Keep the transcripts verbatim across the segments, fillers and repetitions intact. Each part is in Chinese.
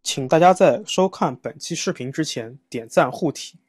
请大家在收看本期视频之前点赞护体。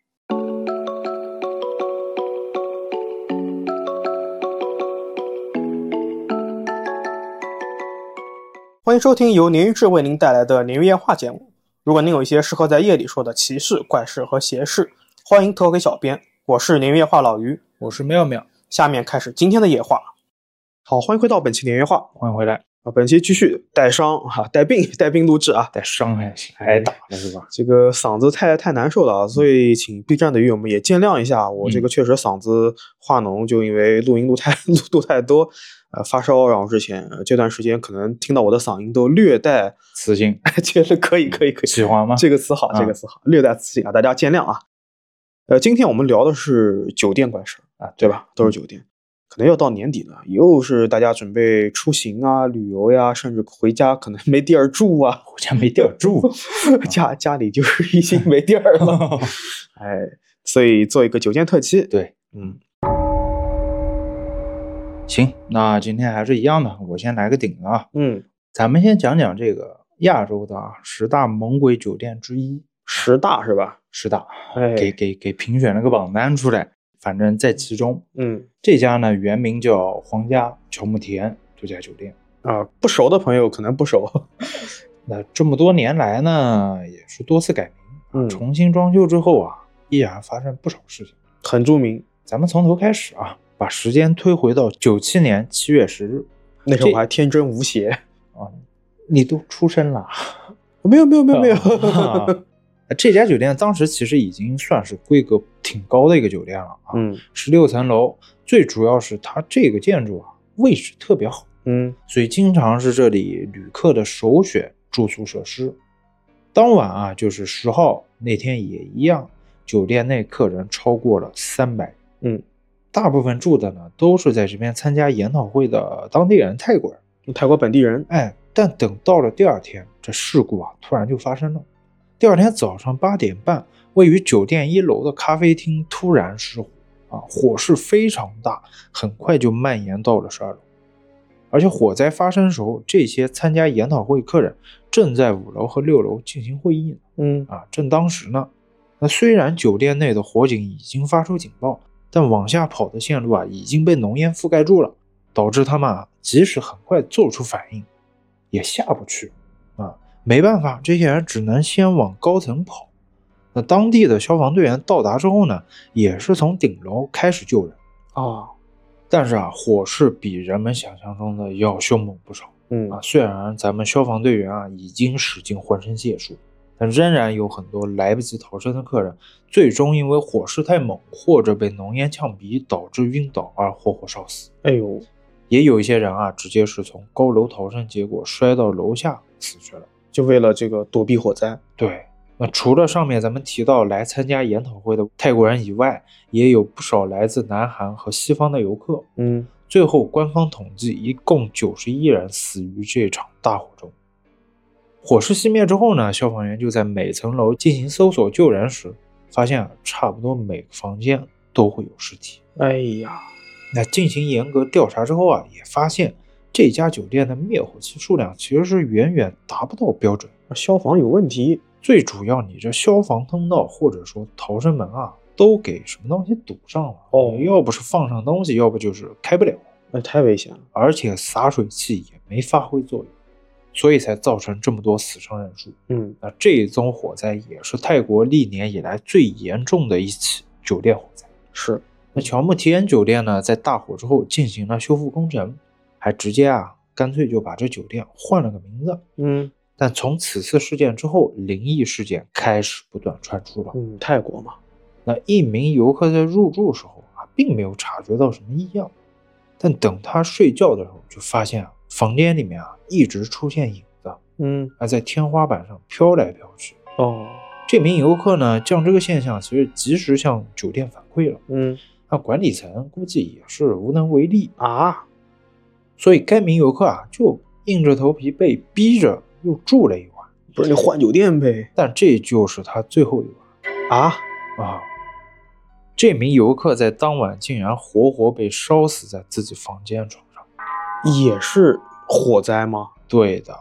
欢迎收听由鲶鱼志为您带来的鲶鱼夜话节目。如果您有一些适合在夜里说的奇事、怪事和邪事，欢迎投给小编。我是鲶鱼夜话老于， 我是妙妙。 下面开始今天的夜话。好，欢迎回到本期鲶鱼夜话， 欢迎回来。 啊，本期继续带伤哈、啊，带病带病录制啊， 带伤还行，挨打了是吧？ 这个嗓子太太难受了啊，所以请 B 站的鱼友们也见谅一下，我这个确实嗓子化脓，就因为录音录太录录太多，呃发烧，然后之前、呃、这段时间可能听到我的嗓音都略带磁性， 觉得可以可以可以， 喜欢吗？ 这个词好，这个词好，略带磁性啊，大家见谅啊。呃，今天我们聊的是酒店怪事啊，对吧？都是酒店。可能要到年底了，又是大家准备出行啊、旅游呀，甚至回家可能没地儿住啊， 回家没地儿住， 家家里就是已经没地儿了，哎，所以做一个酒店特辑。 对，嗯，行，那今天还是一样的，我先来个顶啊， 嗯， 咱们先讲讲这个亚洲的啊十大猛鬼酒店之一， 十大是吧？ 十大， 哎， 给给给评选了个榜单出来。反正在其中， 嗯， 这家呢原名叫皇家乔木田度假酒店啊，不熟的朋友可能不熟。 那这么多年来呢，也是多次改名， 嗯， 重新装修之后啊，依然发生不少事情， 很著名。 咱们从头开始啊，把时间推回到九七年七月十日， 那时候我还天真无邪啊，你都出生了？ 没有没有没有没有。 啊这家酒店当时其实已经算是规格挺高的一个酒店了啊， 嗯， 十六层楼，最主要是它这个建筑啊位置特别好， 嗯， 所以经常是这里旅客的首选住宿设施。当晚啊，就是十号那天也一样，酒店内客人超过了三百， 嗯， 大部分住的呢都是在这边参加研讨会的当地人，泰国人， 泰国本地人。 哎，但等到了第二天，这事故啊突然就发生了。第二天早上八点半，位于酒店一楼的咖啡厅突然失火啊，火势非常大，很快就蔓延到了十二楼。而且火灾发生时候，这些参加研讨会客人正在五楼和六楼进行会议呢。 嗯啊，正当时呢，那虽然酒店内的火警已经发出警报，但往下跑的线路啊已经被浓烟覆盖住了，导致他们啊即使很快做出反应，也下不去啊。没办法，这些人只能先往高层跑。那当地的消防队员到达之后呢，也是从顶楼开始救人啊。 但是啊，火势比人们想象中的要凶猛不少。 嗯啊，虽然咱们消防队员啊已经使尽浑身解数，但仍然有很多来不及逃生的客人，最终因为火势太猛，或者被浓烟呛鼻导致晕倒而活活烧死。 哎呦， 也有一些人啊，直接是从高楼逃生，结果摔到楼下死去了。 就为了这个躲避火灾。 对，那除了上面咱们提到来参加研讨会的泰国人以外，也有不少来自南韩和西方的游客。 嗯， 最后官方统计一共九十一人死于这场大火中。火势熄灭之后呢，消防员就在每层楼进行搜索救人时，发现啊，差不多每个房间都会有尸体。 哎呀， 那进行严格调查之后啊，也发现这家酒店的灭火器数量其实是远远达不到标准， 消防有问题。 最主要，你这消防通道或者说逃生门啊，都给什么东西堵上了。 哦， 要不是放上东西，要不就是开不了。 那太危险了。 而且洒水器也没发挥作用，所以才造成这么多死伤人数。 嗯， 那这一宗火灾也是泰国历年以来最严重的一起酒店火灾。 是。 那乔木提恩酒店呢，在大火之后进行了修复工程。还直接啊，干脆就把这酒店换了个名字。 嗯， 但从此次事件之后，灵异事件开始不断传出了。 嗯，泰国嘛， 那一名游客在入住时候啊，并没有察觉到什么异样，但等他睡觉的时候，就发现啊，房间里面啊一直出现影子， 嗯， 还在天花板上飘来飘去。 哦， 这名游客呢，将这个现象其实及时向酒店反馈了。 嗯， 那管理层估计也是无能为力啊。 所以该名游客啊，就硬着头皮被逼着又住了一晚。 不是你换酒店呗？ 但这就是他最后一晚啊啊！这名游客在当晚竟然活活被烧死在自己房间床上。 也是火灾吗？ 对的，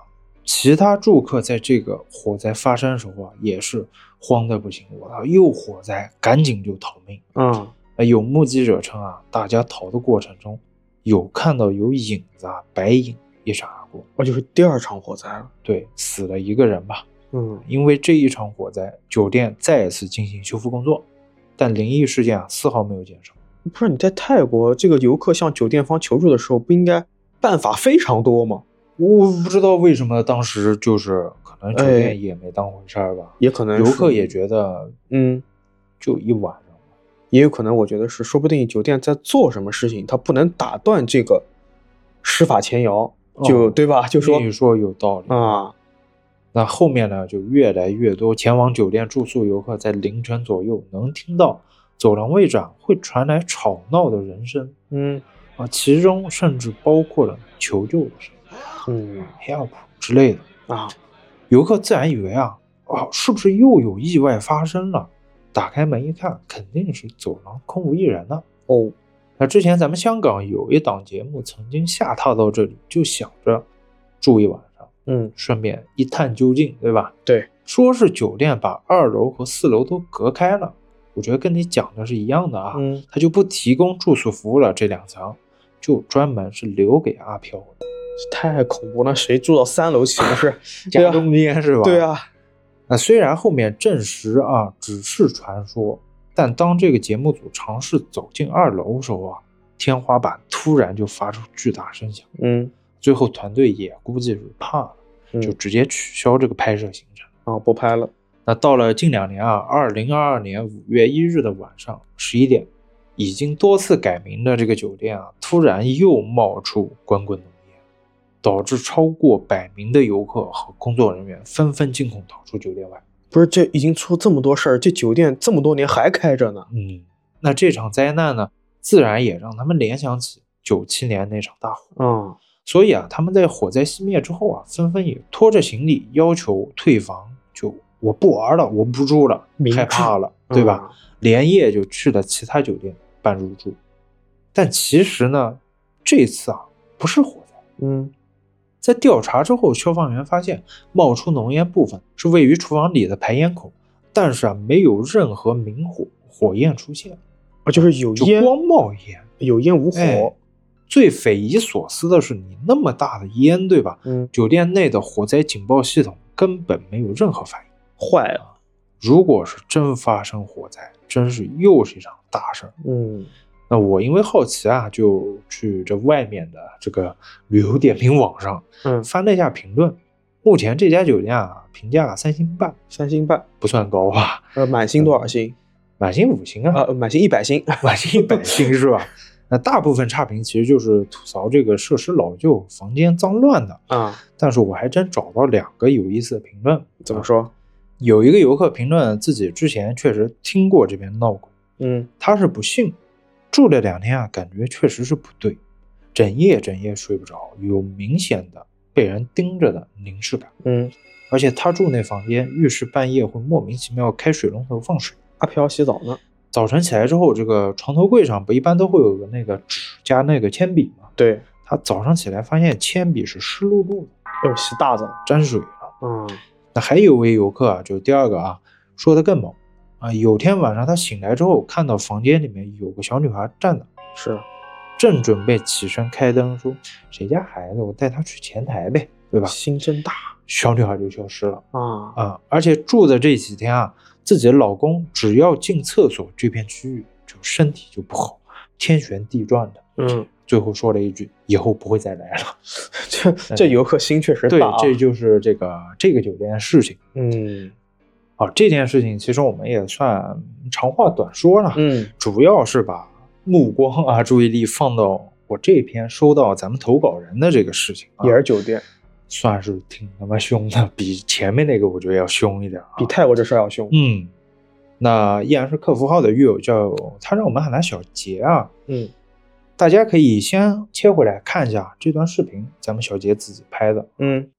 其他住客在这个火灾发生的时候啊，也是慌得不行，我操，又火灾，赶紧就逃命。 嗯， 有目击者称啊，大家逃的过程中有看到有影子啊，白影一闪而过。 哦，就是第二场火灾了。 对，死了一个人吧。 嗯， 因为这一场火灾，酒店再次进行修复工作，但灵异事件啊丝毫没有减少。 不是你在泰国，这个游客向酒店方求助的时候，不应该办法非常多吗？ 我不知道为什么当时就是可能酒店也没当回事儿吧， 哎、也可能游客也觉得嗯， 就一晚上， 也有可能我觉得是，说不定酒店在做什么事情，他不能打断这个施法前摇，就、 哦、 对吧？就说你说有道理啊。 那后面呢，就越来越多前往酒店住宿游客在凌晨左右能听到走廊位置啊会传来吵闹的人声， 嗯啊，其中甚至包括了求救的声音， 嗯 help 之类的啊。 游客自然以为啊，啊，是不是又有意外发生了？打开门一看，肯定是走廊空无一人呢。 哦， 那之前咱们香港有一档节目曾经下榻到这里，就想着住一晚上， 嗯， 顺便一探究竟，对吧？ 对， 说是酒店把二楼和四楼都隔开了，我觉得跟你讲的是一样的啊。 嗯， 他就不提供住宿服务了，这两层就专门是留给阿飘的。 太恐怖了，谁住到三楼岂不是家中间是吧？ 对啊。 那虽然后面证实啊只是传说，但当这个节目组尝试走进二楼的时候啊，天花板突然就发出巨大声响。 嗯， 最后团队也估计是怕了， 嗯、 就直接取消这个拍摄行程啊，不拍了。 那到了近两年啊，二零二二年五月一日的晚上十一点，已经多次改名的这个酒店啊，突然又冒出滚滚浓烟，导致超过百名的游客和工作人员纷纷惊恐逃出酒店外。 不是，这已经出这么多事儿，这酒店这么多年还开着呢。 嗯，那这场灾难呢，自然也让他们联想起九七年那场大火。 嗯， 所以啊，他们在火灾熄灭之后啊，纷纷也拖着行李要求退房，就我不玩了，我不住了，害怕了，对吧？嗯、连夜就去了其他酒店办入住。但其实呢，这次啊不是火灾。 嗯， 在调查之后，消防员发现冒出浓烟部分是位于厨房里的排烟口，但是啊没有任何明火火焰出现， 啊就是有烟， 就光冒烟， 有烟无火。 哎，最匪夷所思的是，你那么大的烟，对吧？ 嗯， 酒店内的火灾警报系统根本没有任何反应， 坏了。 如果是真发生火灾，真是又是一场大事。 嗯， 那我因为好奇啊，就去这外面的这个旅游点评网上， 嗯， 翻了一下评论。目前这家酒店啊，评价三星半， 三星半不算高吧？ 呃，满星多少星？ 满星五星啊， 啊，满星一百星， 满星一百星是吧？那大部分差评其实就是吐槽这个设施老旧、房间脏乱的啊。 但是我还真找到两个有意思的评论。 怎么说？ 啊、有一个游客评论自己之前确实听过这边闹鬼， 嗯， 他是不信，住了两天啊，感觉确实是不对，整夜整夜睡不着，有明显的被人盯着的凝视感。 嗯， 而且他住那房间，浴室半夜会莫名其妙开水龙头放水。 阿飘洗澡呢。 早晨起来之后，这个床头柜上不一般都会有个那个纸加那个铅笔吗？ 对， 他早上起来发现铅笔是湿漉漉的， 哦，洗大澡沾水了。 嗯， 那还有位游客啊，就第二个啊，说的更猛啊。有天晚上他醒来之后，看到房间里面有个小女孩站着， 是， 正准备起身开灯，说谁家孩子，我带她去前台呗，对吧？ 心真大， 小女孩就消失了啊啊！而且住的这几天啊，自己的老公只要进厕所这片区域，就身体就不好，天旋地转的。 嗯， 最后说了一句：“以后不会再来了。” 这这游客心确实大、啊嗯。对，这就是这个这个酒店的事情。 嗯， 好，这件事情其实我们也算长话短说了。 嗯， 主要是把目光啊、注意力放到我这篇收到咱们投稿人的这个事情、啊， 也是酒店。 算是挺他妈凶的，比前面那个我觉得要凶一点、啊， 比泰国这事要凶。 嗯，那依然是客服号的狱友叫他让我们喊他小杰啊。 嗯， 大家可以先切回来看一下这段视频，咱们小杰自己拍的。 嗯，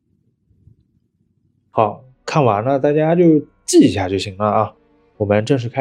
好，看完了大家就记一下就行了啊。我们正式开始。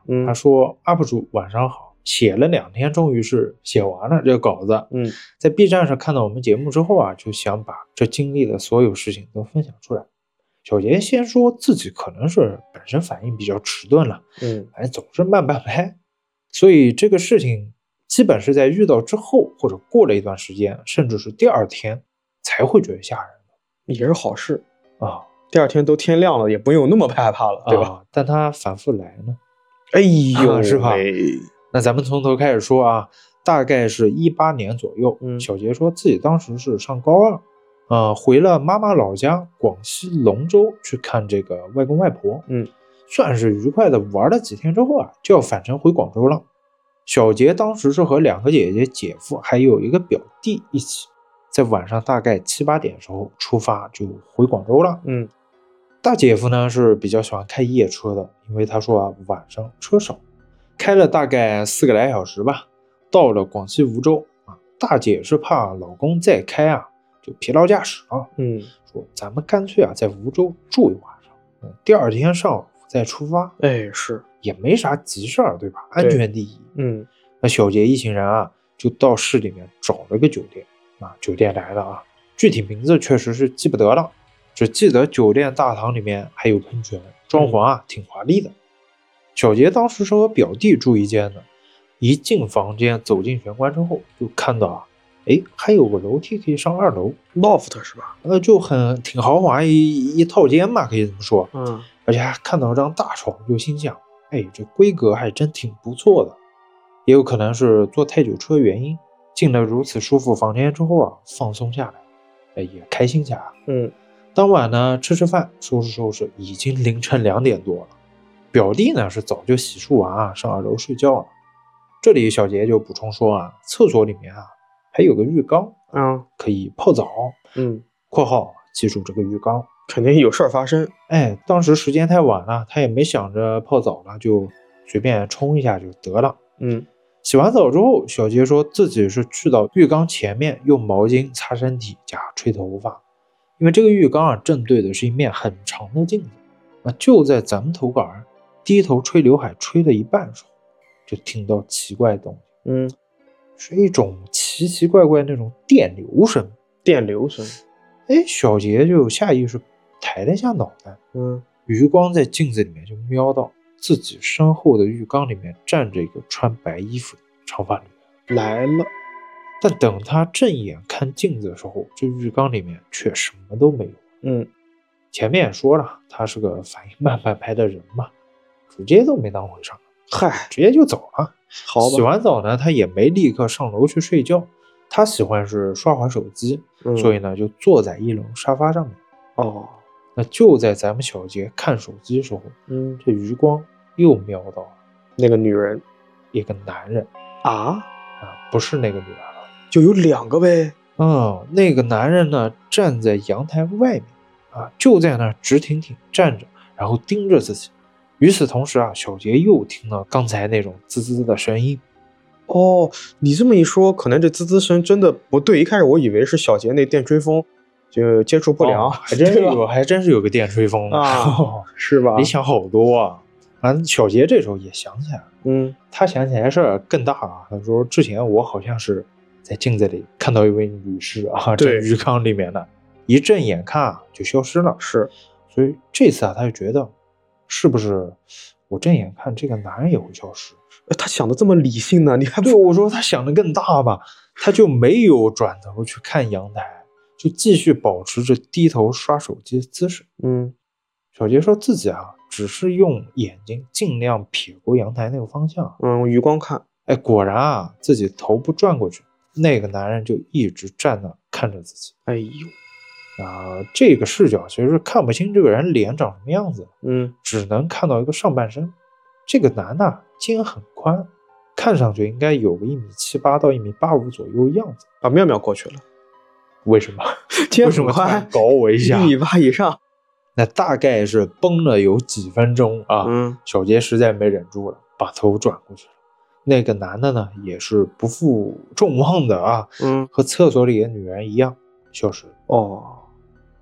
嗯他说 U P 主晚上好，写了两天终于是写完了这个稿子。 嗯在 B 站上看到我们节目之后啊，就想把这经历的所有事情都分享出来。小杰先说自己可能是本身反应比较迟钝了， 嗯反正总是慢半拍，所以这个事情基本是在遇到之后或者过了一段时间，甚至是第二天才会觉得吓人的也是好事。 啊。 第二天都天亮了，也不用那么害怕了，对吧？ 啊但他反复来呢， 哎呦， 啊是吧喂那咱们从头开始说啊，大概是一八年左右， 嗯小杰说自己当时是上高二，呃，回了妈妈老家广西龙州去看这个外公外婆， 嗯， 算是愉快的玩了几天之后啊，就要返程回广州了。小杰当时是和两个姐姐、姐夫还有一个表弟一起，在晚上大概七八点的时候出发就回广州了。 嗯大姐夫呢是比较喜欢开夜车的，因为他说啊晚上车少，开了大概四个来小时吧，到了广西梧州啊。大姐是怕老公再开啊就疲劳驾驶了， 嗯， 说咱们干脆啊在梧州住一晚上，嗯，第二天上午再出发， 哎是， 也没啥急事儿，对吧？安全第一。 嗯那小杰一行人啊就到市里面找了个酒店啊，酒店来了啊，具体名字确实是记不得了。只记得酒店大堂里面还有喷泉，装潢啊挺华丽的。小杰当时是和表弟住一间的，一进房间走进玄关之后，就看到啊，哎，还有个楼梯可以上二楼 ，loft 是吧？ 呃，就很挺豪华一一套间嘛，可以这么说。 嗯而且还看到张大床，就心想，哎，这规格还真挺不错的。也有可能是坐太久车原因，进了如此舒服房间之后啊，放松下来，哎，也开心起来了。 嗯当晚呢，吃吃饭，收拾收拾，已经凌晨两点多了。表弟呢是早就洗漱完啊，上二楼睡觉了。这里小杰就补充说啊，厕所里面啊还有个浴缸， 啊可以泡澡。 嗯， （括号记住这个浴缸） 肯定有事儿发生。 哎，当时时间太晚了，他也没想着泡澡了，就随便冲一下就得了。 嗯洗完澡之后，小杰说自己是去到浴缸前面，用毛巾擦身体加吹头发。因为这个浴缸啊，正对的是一面很长的镜子。那就在咱们头杆低头吹刘海吹了一半的时候，就听到奇怪的东西， 嗯， 是一种奇奇怪怪那种电流声。 电流声。 哎，小杰就下意识抬了一下脑袋， 嗯余光在镜子里面就瞄到自己身后的浴缸里面站着一个穿白衣服的长发女人。 来了。 但等他正眼看镜子的时候，这浴缸里面却什么都没有。 嗯前面也说了，他是个反应慢半拍的人嘛，直接都没当回事儿， 嗨， 直接就走了。 好吧。 洗完澡呢，他也没立刻上楼去睡觉，他喜欢是刷会儿手机， 嗯所以呢就坐在一楼沙发上面。 哦， 那就在咱们小杰看手机的时候， 嗯， 这余光又瞄到了那个女人一个男人啊， 啊，不是那个女人了。 就有两个呗。 嗯，那个男人呢站在阳台外面啊，就在那儿直挺挺站着，然后盯着自己。与此同时啊，小杰又听到刚才那种滋滋的声音。 哦，你这么一说，可能这滋滋声真的不对。一开始我以为是小杰那电吹风就接触不良， 哦还真有，还真是有个电吹风啊，是吧？ 你想好多啊！啊，小杰这时候也想起来了， 嗯他想起来事儿更大啊。他说之前我好像是在镜子里看到一位女士啊，在对浴缸里面的，一正眼看啊就消失了。 是， 所以这次啊，他就觉得是不是我正眼看这个男人也会消失？ 呃他想的这么理性呢？你还对， 不我说他想的更大吧，他就没有转头去看阳台，就继续保持着低头刷手机的姿势。 嗯小杰说自己啊，只是用眼睛尽量撇过阳台那个方向。 嗯，余光看， 哎，果然啊，自己头部转过去，那个男人就一直站那看着自己。 哎呦， 啊，这个视角其实是看不清这个人脸长什么样子， 嗯只能看到一个上半身。这个男的肩很宽，看上去应该有个一米七八到一米八五左右的样子。 啊，妙妙过去了， 为什么？ 肩为什么很宽突然搞我一一下？ 米八以上。 那大概是绷了有几分钟啊。 嗯小杰实在没忍住了，把头转过去了。那个男的呢，也是不负众望的啊， 嗯， 和厕所里的女人一样消失了。 哦，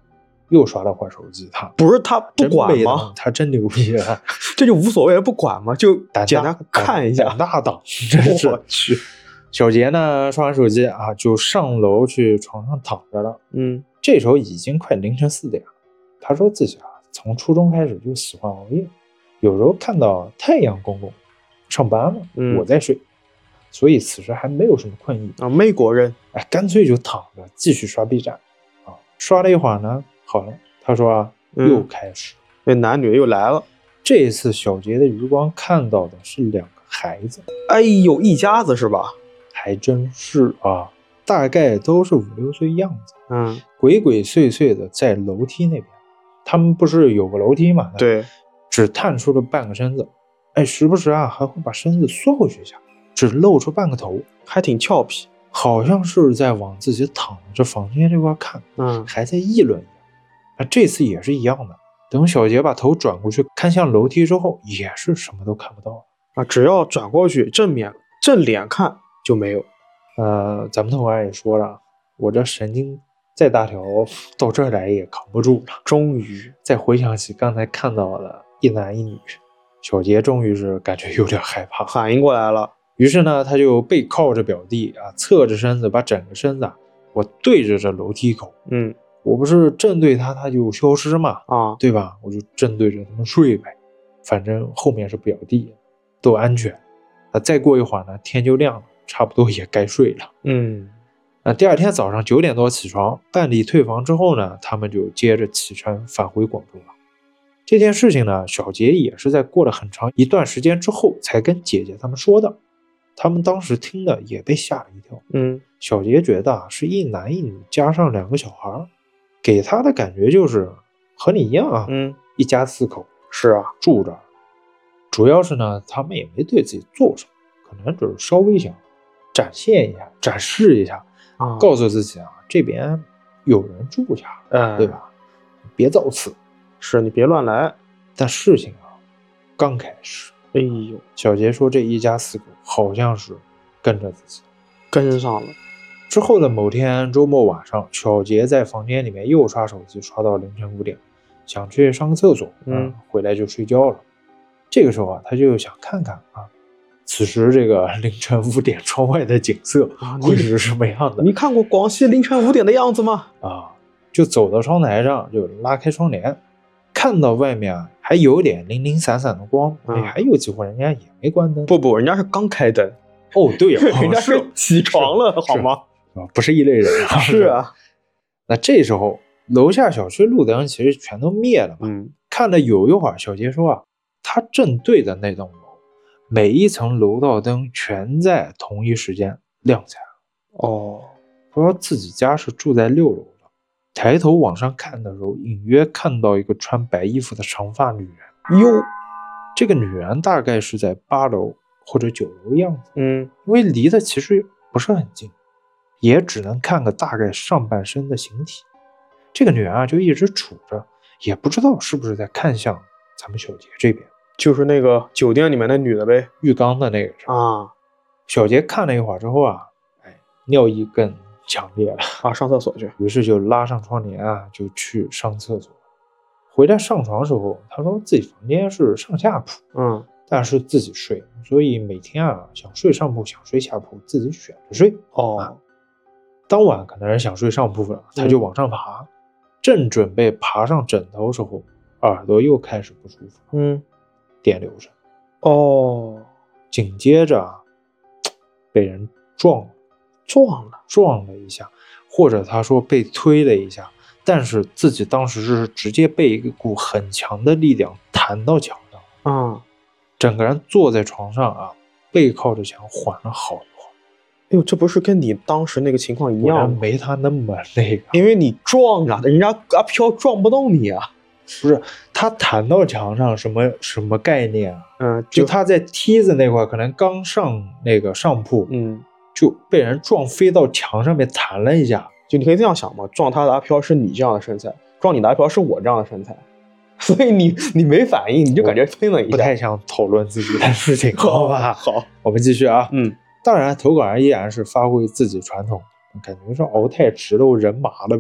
又刷了会儿手机，他不是他不管吗？ 他真牛逼啊！ 这就无所谓，不管嘛，就简单看一下。 胆大党，真是。 我去。 小杰呢，刷完手机啊，就上楼去床上躺着了。 嗯， 这时候已经快凌晨四点了。他说自己啊，从初中开始就喜欢熬夜，有时候看到太阳公公上班了， 嗯、 我在睡，所以此时还没有什么困意啊，美国人， 哎，干脆就躺着继续刷 B 站啊。刷了一会儿呢，好了，他说啊， 嗯、 又开始， 那男女又来了。 这一次小杰的余光看到的是两个孩子， 哎呦，一家子是吧？ 还真是啊，大概都是五六岁样子， 嗯， 鬼鬼祟祟的在楼梯那边。他们不是有个楼梯嘛？ 对， 只探出了半个身子，哎，时不时啊还会把身子缩回去一下，只露出半个头， 还挺俏皮， 好像是在往自己躺着房间这块看， 嗯， 还在议论一样。啊，这次也是一样的。等小杰把头转过去看向楼梯之后，也是什么都看不到啊，只要转过去正面正脸看就没有。 呃，咱们同行也说了，我这神经再大条，到这儿来也扛不住了。 终于再回想起刚才看到的一男一女，小杰终于是感觉有点害怕， 反应过来了。 于是呢，他就背靠着表弟啊，侧着身子，把整个身子啊，我对着这楼梯口。 嗯， 我不是正对他，他就消失嘛， 啊， 对吧？我就正对着他们睡呗，反正后面是表弟，都安全。啊，再过一会儿呢，天就亮了，差不多也该睡了。 嗯， 啊，第二天早上九点多起床，办理退房之后呢，他们就接着启程返回广州了。这件事情呢，小杰也是在过了很长一段时间之后才跟姐姐他们说的。他们当时听的也被吓了一跳。 嗯， 小杰觉得啊，是一男一女加上两个小孩，给他的感觉就是和你一样啊， 嗯， 一家四口是啊， 住着。主要是呢，他们也没对自己做什么，可能只是稍微想展现一下、展示一下， 啊， 告诉自己啊，这边有人住下， 哎， 对吧？别造次， 是你别乱来。 但事情啊，刚开始。 哎呦， 小杰说这一家四口好像是跟着自己， 跟上了。 之后的某天周末晚上，小杰在房间里面又刷手机，刷到凌晨五点，想去上个厕所，嗯，回来就睡觉了。这个时候啊，他就想看看啊，此时这个凌晨五点窗外的景色会是什么样的？ 你看过广西凌晨五点的样子吗？ 啊，就走到窗台上，就拉开窗帘，看到外面啊还有点零零散散的光，嗯、还有几户人家也没关灯。 不不，人家是刚开灯。 哦，对呀、 啊，人家是起床了，好吗？ 啊，不是一类人啊。 是啊。 那这时候楼下小区路灯其实全都灭了嘛。 嗯。 看了有一会儿，小杰说啊，他正对的那栋楼，每一层楼道灯全在同一时间亮起来了。 哦。 他说自己家是住在六楼的，抬头往上看的时候，隐约看到一个穿白衣服的长发女人。 哟， 这个女人大概是在八楼或者九楼样子。 嗯， 因为离得其实不是很近，也只能看个大概上半身的形体。这个女人啊，就一直杵着，也不知道是不是在看向咱们小杰这边， 就是那个酒店里面的女的呗， 浴缸的那个啊。 小杰看了一会儿之后啊，哎，尿意更强烈了啊，上厕所去。 于是就拉上窗帘啊，就去上厕所。回来上床时候，他说自己房间是上下铺， 嗯， 但是自己睡，所以每天啊想睡上铺想睡下铺自己选着睡。 哦、 啊，当晚可能是想睡上铺了，他就往上爬，嗯、正准备爬上枕头时候，耳朵又开始不舒服， 嗯， 电流声。 哦， 紧接着啊，被人撞了， 撞了， 撞了一下，或者他说被推了一下。但是自己当时是直接被一股很强的力量弹到墙上， 嗯， 整个人坐在床上啊，背靠着墙缓了好一会儿。 哎呦，这不是跟你当时那个情况一样吗？ 没他那么那个， 因为你撞啊，人家阿飘撞不动你啊。 不是他弹到墙上什么什么概念啊？ 嗯， 就, 就他在梯子那块可能刚上那个上铺， 嗯， 就被人撞飞到墙上面弹了一下。 就你可以这样想嘛，撞他的阿飘是你这样的身材，撞你的阿飘是我这样的身材，所以你你没反应，你就感觉喷了一下。 不太想讨论自己的事情，好吧？ 好， 我们继续啊。 嗯， 当然，投稿人依然是发挥自己传统，感觉是熬太迟了，我人麻了呗。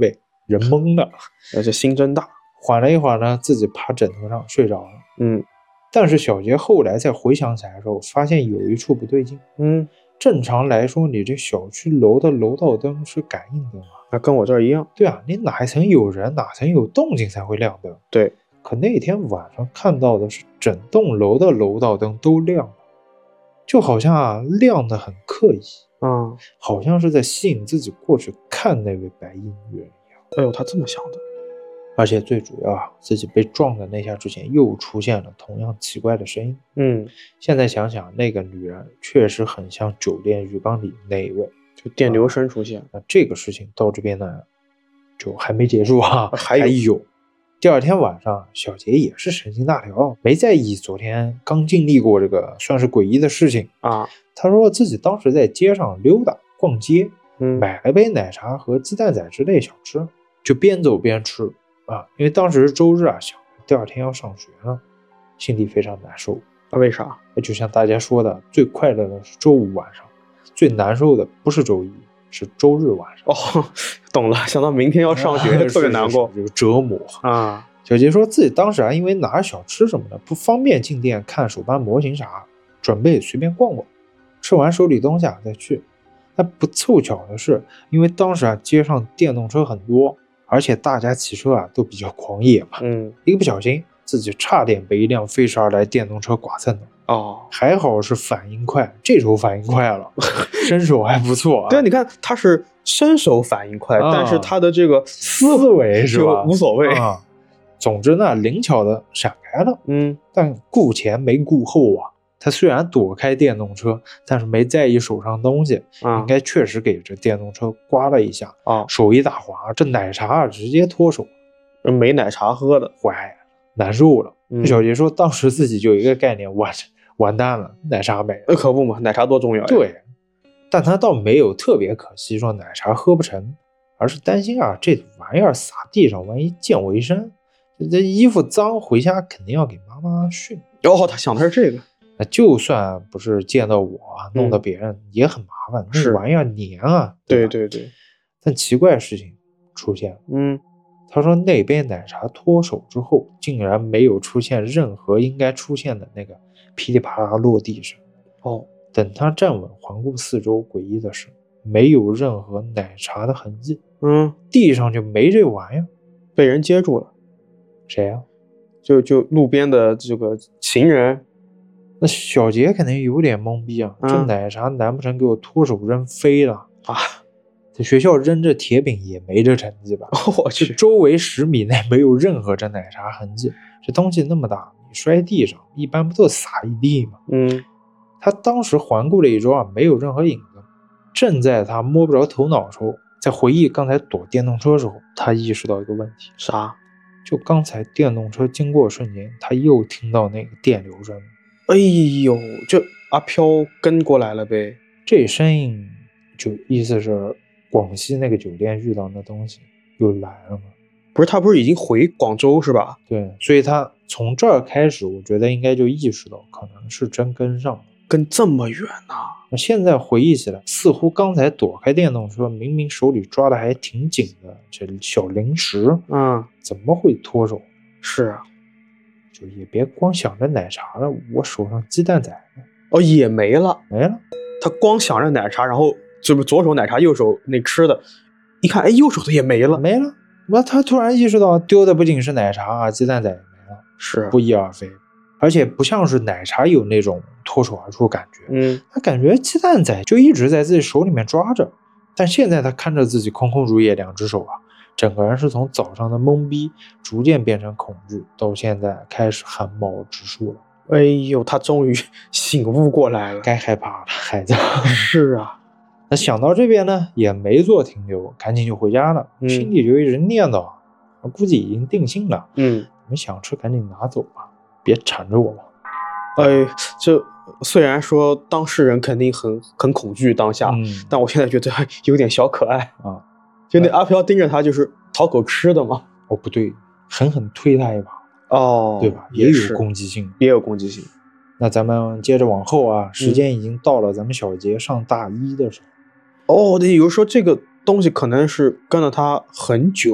人懵的， 而且心真大。 缓了一会儿呢，自己趴枕头上睡着了。 嗯但是小杰后来再回想起来的时候，发现有一处不对劲。 嗯， 正常来说，你这小区楼的楼道灯是感应灯啊， 那跟我这儿一样。 对啊，你哪一层有人，哪层有动静才会亮灯。 对， 可那天晚上看到的是整栋楼的楼道灯都亮了，就好像啊亮得很刻意， 嗯， 好像是在吸引自己过去看那位白衣女人一样。 哎呦，他这么想的。 而且最主要啊，自己被撞的那下之前又出现了同样奇怪的声音。 嗯， 现在想想，那个女人确实很像酒店浴缸里那一位， 就电流声出现。 那这个事情到这边呢，就还没结束啊， 还有还有。第二天晚上，小杰也是神经大条，没在意昨天刚经历过这个算是诡异的事情啊。 他说自己当时在街上溜达逛街， 嗯， 买了杯奶茶和鸡蛋仔之类小吃，就边走边吃啊。因为当时是周日啊，想第二天要上学呢，心里非常难受。 啊，为啥？ 就像大家说的，最快乐的是周五晚上，最难受的不是周一，是周日晚上。 哦，懂了，想到明天要上学，特别难过， 这个折磨啊。 小杰说自己当时啊，因为拿着小吃什么的不方便进店看手办模型啥，准备随便逛逛，吃完手里东西啊再去。但不凑巧的是，因为当时啊街上电动车很多，而且大家骑车啊都比较狂野嘛， 嗯， 一个不小心自己差点被一辆飞驰而来电动车剐蹭了。 哦， 还好是反应快，这时候反应快了，身手还不错啊。 对，你看他是身手反应快，啊、但是他的这个思维是吧无所谓啊。总之呢，灵巧的闪开了， 嗯， 但顾前没顾后啊。他虽然躲开电动车，但是没在意手上东西， 啊、 应该确实给这电动车刮了一下啊， 手一打滑，这奶茶啊直接脱手， 没奶茶喝的， 坏难受了。 嗯、 小杰说，当时自己就有一个概念，完完蛋了，奶茶没了。 那可不嘛，奶茶多重要呀。 对，但他倒没有特别可惜说奶茶喝不成，而是担心啊这玩意儿洒地上，万一溅卫生，这衣服脏，回家肯定要给妈妈训。 哦，他想的是这个。 那就算不是见到我，弄到别人、嗯、也很麻烦，那玩意儿黏啊。 对对对。 但奇怪的事情出现了， 嗯， 他说那杯奶茶脱手之后，竟然没有出现任何应该出现的那个噼里啪啦落地声。 哦， 等他站稳，环顾四周，诡异的是，没有任何奶茶的痕迹。 嗯， 地上就没这玩意儿， 被人接住了。 谁啊？ 就就路边的这个行人。 那小杰肯定有点懵逼啊！嗯、这奶茶难不成给我脱手扔飞了啊？ 在学校扔这铁饼也没这成绩吧？ 我去， 周围十米内没有任何这奶茶痕迹。这东西那么大，你摔地上一般不都撒一地吗？ 嗯， 他当时环顾了一周啊，没有任何影子。正在他摸不着头脑的时候，在回忆刚才躲电动车的时候，他意识到一个问题： 啥？ 就刚才电动车经过瞬间，他又听到那个电流声。 哎呦，这阿飘跟过来了呗。 这声音就意思是广西那个酒店遇到那东西又来了吗？ 不是，他不是已经回广州是吧？ 对，所以他从这儿开始，我觉得应该就意识到可能是真跟上了。 跟这么远呐、啊！ 那现在回忆起来，似乎刚才躲开电动车，明明手里抓的还挺紧的这小零食， 嗯， 怎么会脱手？ 是啊。 就也别光想着奶茶了，我手上鸡蛋仔呢？ 哦，也没了， 没了。 他光想着奶茶，然后就是左手奶茶，右手那吃的，一看，哎，右手的也没了， 没了。那他突然意识到，丢的不仅是奶茶啊，鸡蛋仔也没了， 是不翼而飞。而且不像是奶茶有那种脱手而出感觉， 嗯， 他感觉鸡蛋仔就一直在自己手里面抓着，但现在他看着自己空空如也两只手啊。整个人是从早上的懵逼逐渐变成恐惧，到现在开始汗毛直竖了。 哎呦，他终于醒悟过来了， 该害怕了，孩子。 是啊， 那想到这边呢，也没做停留，赶紧就回家了， 嗯、 心里就一直念叨，估计已经定性了。 嗯， 你们想吃赶紧拿走吧，别缠着我了。 哎，这虽然说当事人肯定很很恐惧当下， 嗯、 但我现在觉得有点小可爱啊。 就那阿飘盯着他，就是讨口吃的嘛。 哦，不对，狠狠推他一把。 哦， 对吧？也有攻击性， 也有攻击性。 那咱们接着往后啊，时间已经到了咱们小杰上大一的时候。 嗯、哦，那有人说这个东西可能是跟了他很久。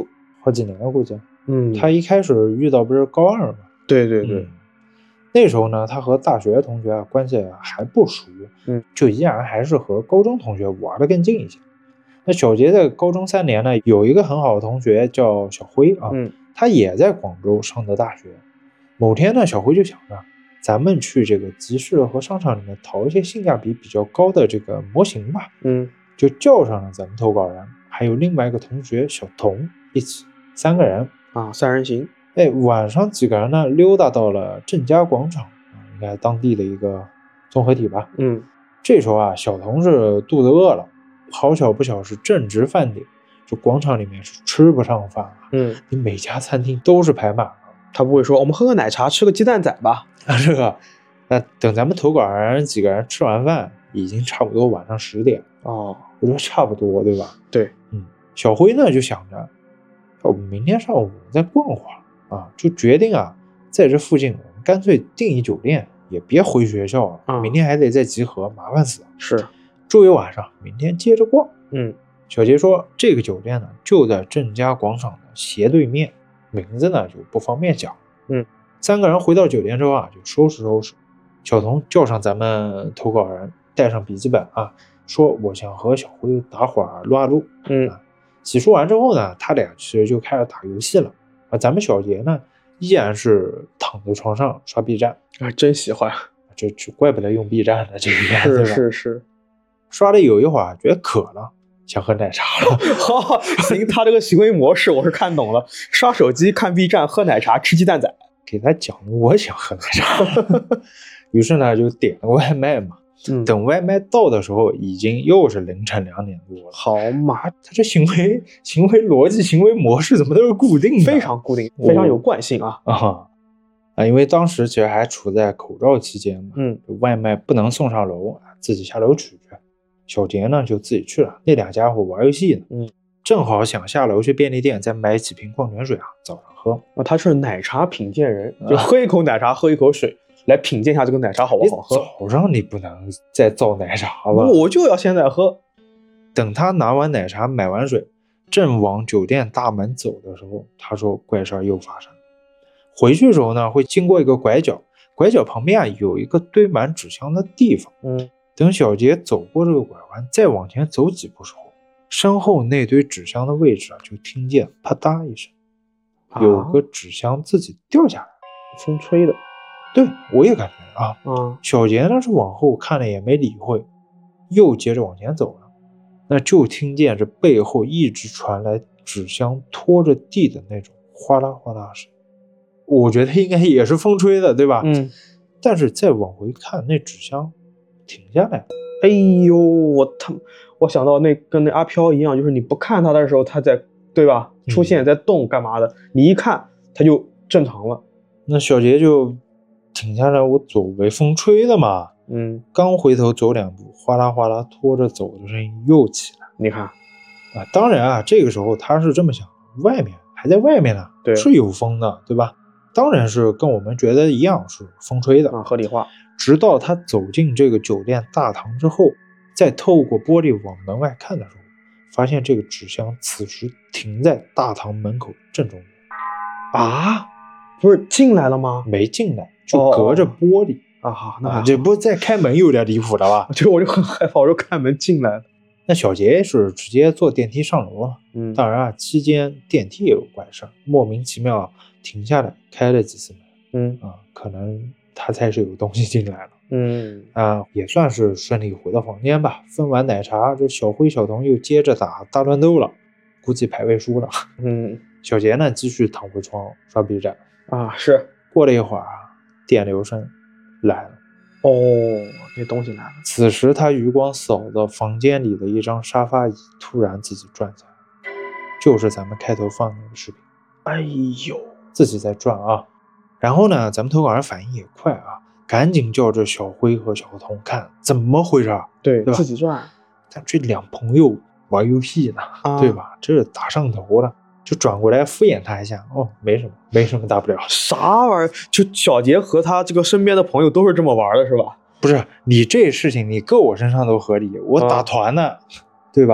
好几年了估计。 嗯， 他一开始遇到不是高二吗？ 对对对、 嗯，那时候呢，他和大学同学啊关系还不熟， 嗯， 就依然还是和高中同学玩得更近一些。那小杰在高中三年呢，有一个很好的同学叫小辉啊， 嗯， 他也在广州上的大学。某天呢，小辉就想着，咱们去这个集市和商场里面淘一些性价比比较高的这个模型吧。 嗯， 就叫上了咱们投稿人，还有另外一个同学小童一起，三个人啊，三人行。 哎，晚上几个人呢溜达到了郑家广场啊，应该当地的一个综合体吧。 嗯， 这时候啊，小童是肚子饿了，好巧不巧是正值饭点，就广场里面是吃不上饭啊。 嗯， 你每家餐厅都是排满了。 他不会说我们喝个奶茶，吃个鸡蛋仔吧？ 啊，这个，那等咱们投稿人几个人吃完饭，已经差不多晚上十点。 哦， 我觉得差不多，对吧？ 对， 嗯，小辉呢就想着，要不明天上午再逛会儿啊，就决定啊，在这附近我们干脆订一酒店，也别回学校了， 嗯、 明天还得再集合，麻烦死了。 是， 住一晚上，明天接着逛。 嗯， 小杰说这个酒店呢就在郑家广场的斜对面，名字呢就不方便讲。 嗯， 三个人回到酒店之后啊，就收拾收拾。小童叫上咱们投稿人，带上笔记本啊。说我想和小辉打会儿撸啊撸。 嗯、 啊，洗漱完之后呢，他俩其实就开始打游戏了。啊，咱们小杰呢依然是躺在床上刷 B 站。 啊，真喜欢， 这这怪不得用 B 站的这一边， 是对吧？ 是是， 刷了有一会儿，觉得渴了，想喝奶茶了。 好，行，他这个行为模式我是看懂了，刷手机、看 B 站、喝奶茶、吃鸡蛋仔。 给他讲我想喝奶茶，于是呢就点了外卖嘛。 嗯， 等外卖到的时候，已经又是凌晨两点多了。 好嘛， 他这行为行为逻辑、行为模式怎么都是固定的， 非常固定，非常有惯性啊啊啊！因为当时其实还处在口罩期间嘛， 嗯， 外卖不能送上楼，自己下楼取去。小杰呢就自己去了，那俩家伙玩游戏呢， 嗯， 正好想下楼去便利店再买几瓶矿泉水啊，早上喝。 啊，他是奶茶品鉴人，就喝一口奶茶，喝一口水。来品鉴一下这个奶茶好不好喝。 早上你不能再造奶茶吧？ 我就要现在喝。 等他拿完奶茶买完水，正往酒店大门走的时候，他说怪事又发生了。回去的时候呢，会经过一个拐角，拐角旁边啊有一个堆满纸箱的地方。 嗯， 等小杰走过这个拐弯，再往前走几步时候，身后那堆纸箱的位置啊，就听见啪嗒一声，有个纸箱自己掉下来， 风吹的。 对，我也感觉啊， 嗯， 小杰呢是往后看了也没理会，又接着往前走了，那就听见这背后一直传来纸箱拖着地的那种哗啦哗啦声，我觉得应该也是风吹的，对吧？ 嗯， 但是再往回看，那纸箱停下来了。 哎呦，我他，我想到那跟那阿飘一样，就是你不看他的时候，他在，对吧？出现在动干嘛的？嗯、你一看，他就正常了。 那小杰就停下来，我左为风吹的嘛。 嗯， 刚回头走两步，哗啦哗啦拖着走的声音又起来。 你看， 啊，当然啊，这个时候他是这么想，外面还在外面呢， 对， 是有风的，对吧？当然是跟我们觉得一样是风吹的啊，合理化。 直到他走进这个酒店大堂之后，再透过玻璃往门外看的时候，发现这个纸箱此时停在大堂门口正中央。 啊，不是进来了吗？ 没进来，就隔着玻璃。 哦、啊，好，那啊，这不再开门有点离谱了吧？ 就我就很害怕，我就开门进来了。 那小杰是直接坐电梯上楼了。 嗯， 当然啊，期间电梯也有怪事，莫名其妙停下来开了几次门。 嗯啊，可能他猜是有东西进来了。 嗯啊，也算是顺利回到房间吧。分完奶茶，这小辉、小童又接着打大乱斗了，估计排位输了。 嗯， 小杰呢继续躺回床刷 B 站。 啊，是。 过了一会儿啊，电流声来了。 哦，那东西来了。 此时他余光扫到房间里的一张沙发椅，突然自己转起来，就是咱们开头放的那个视频。 哎呦， 自己在转啊！然后呢，咱们投稿人反应也快啊，赶紧叫着小辉和小童看怎么回事。 对， 对吧？ 自己转。 但这两朋友玩游戏呢，啊、对吧？这打上头了。就转过来敷衍他一下，哦，没什么，没什么大不了。 啥玩意儿？就小杰和他这个身边的朋友都是这么玩的，是吧？ 不是，你这事情你搁我身上都合理，我打团呢，啊、对吧？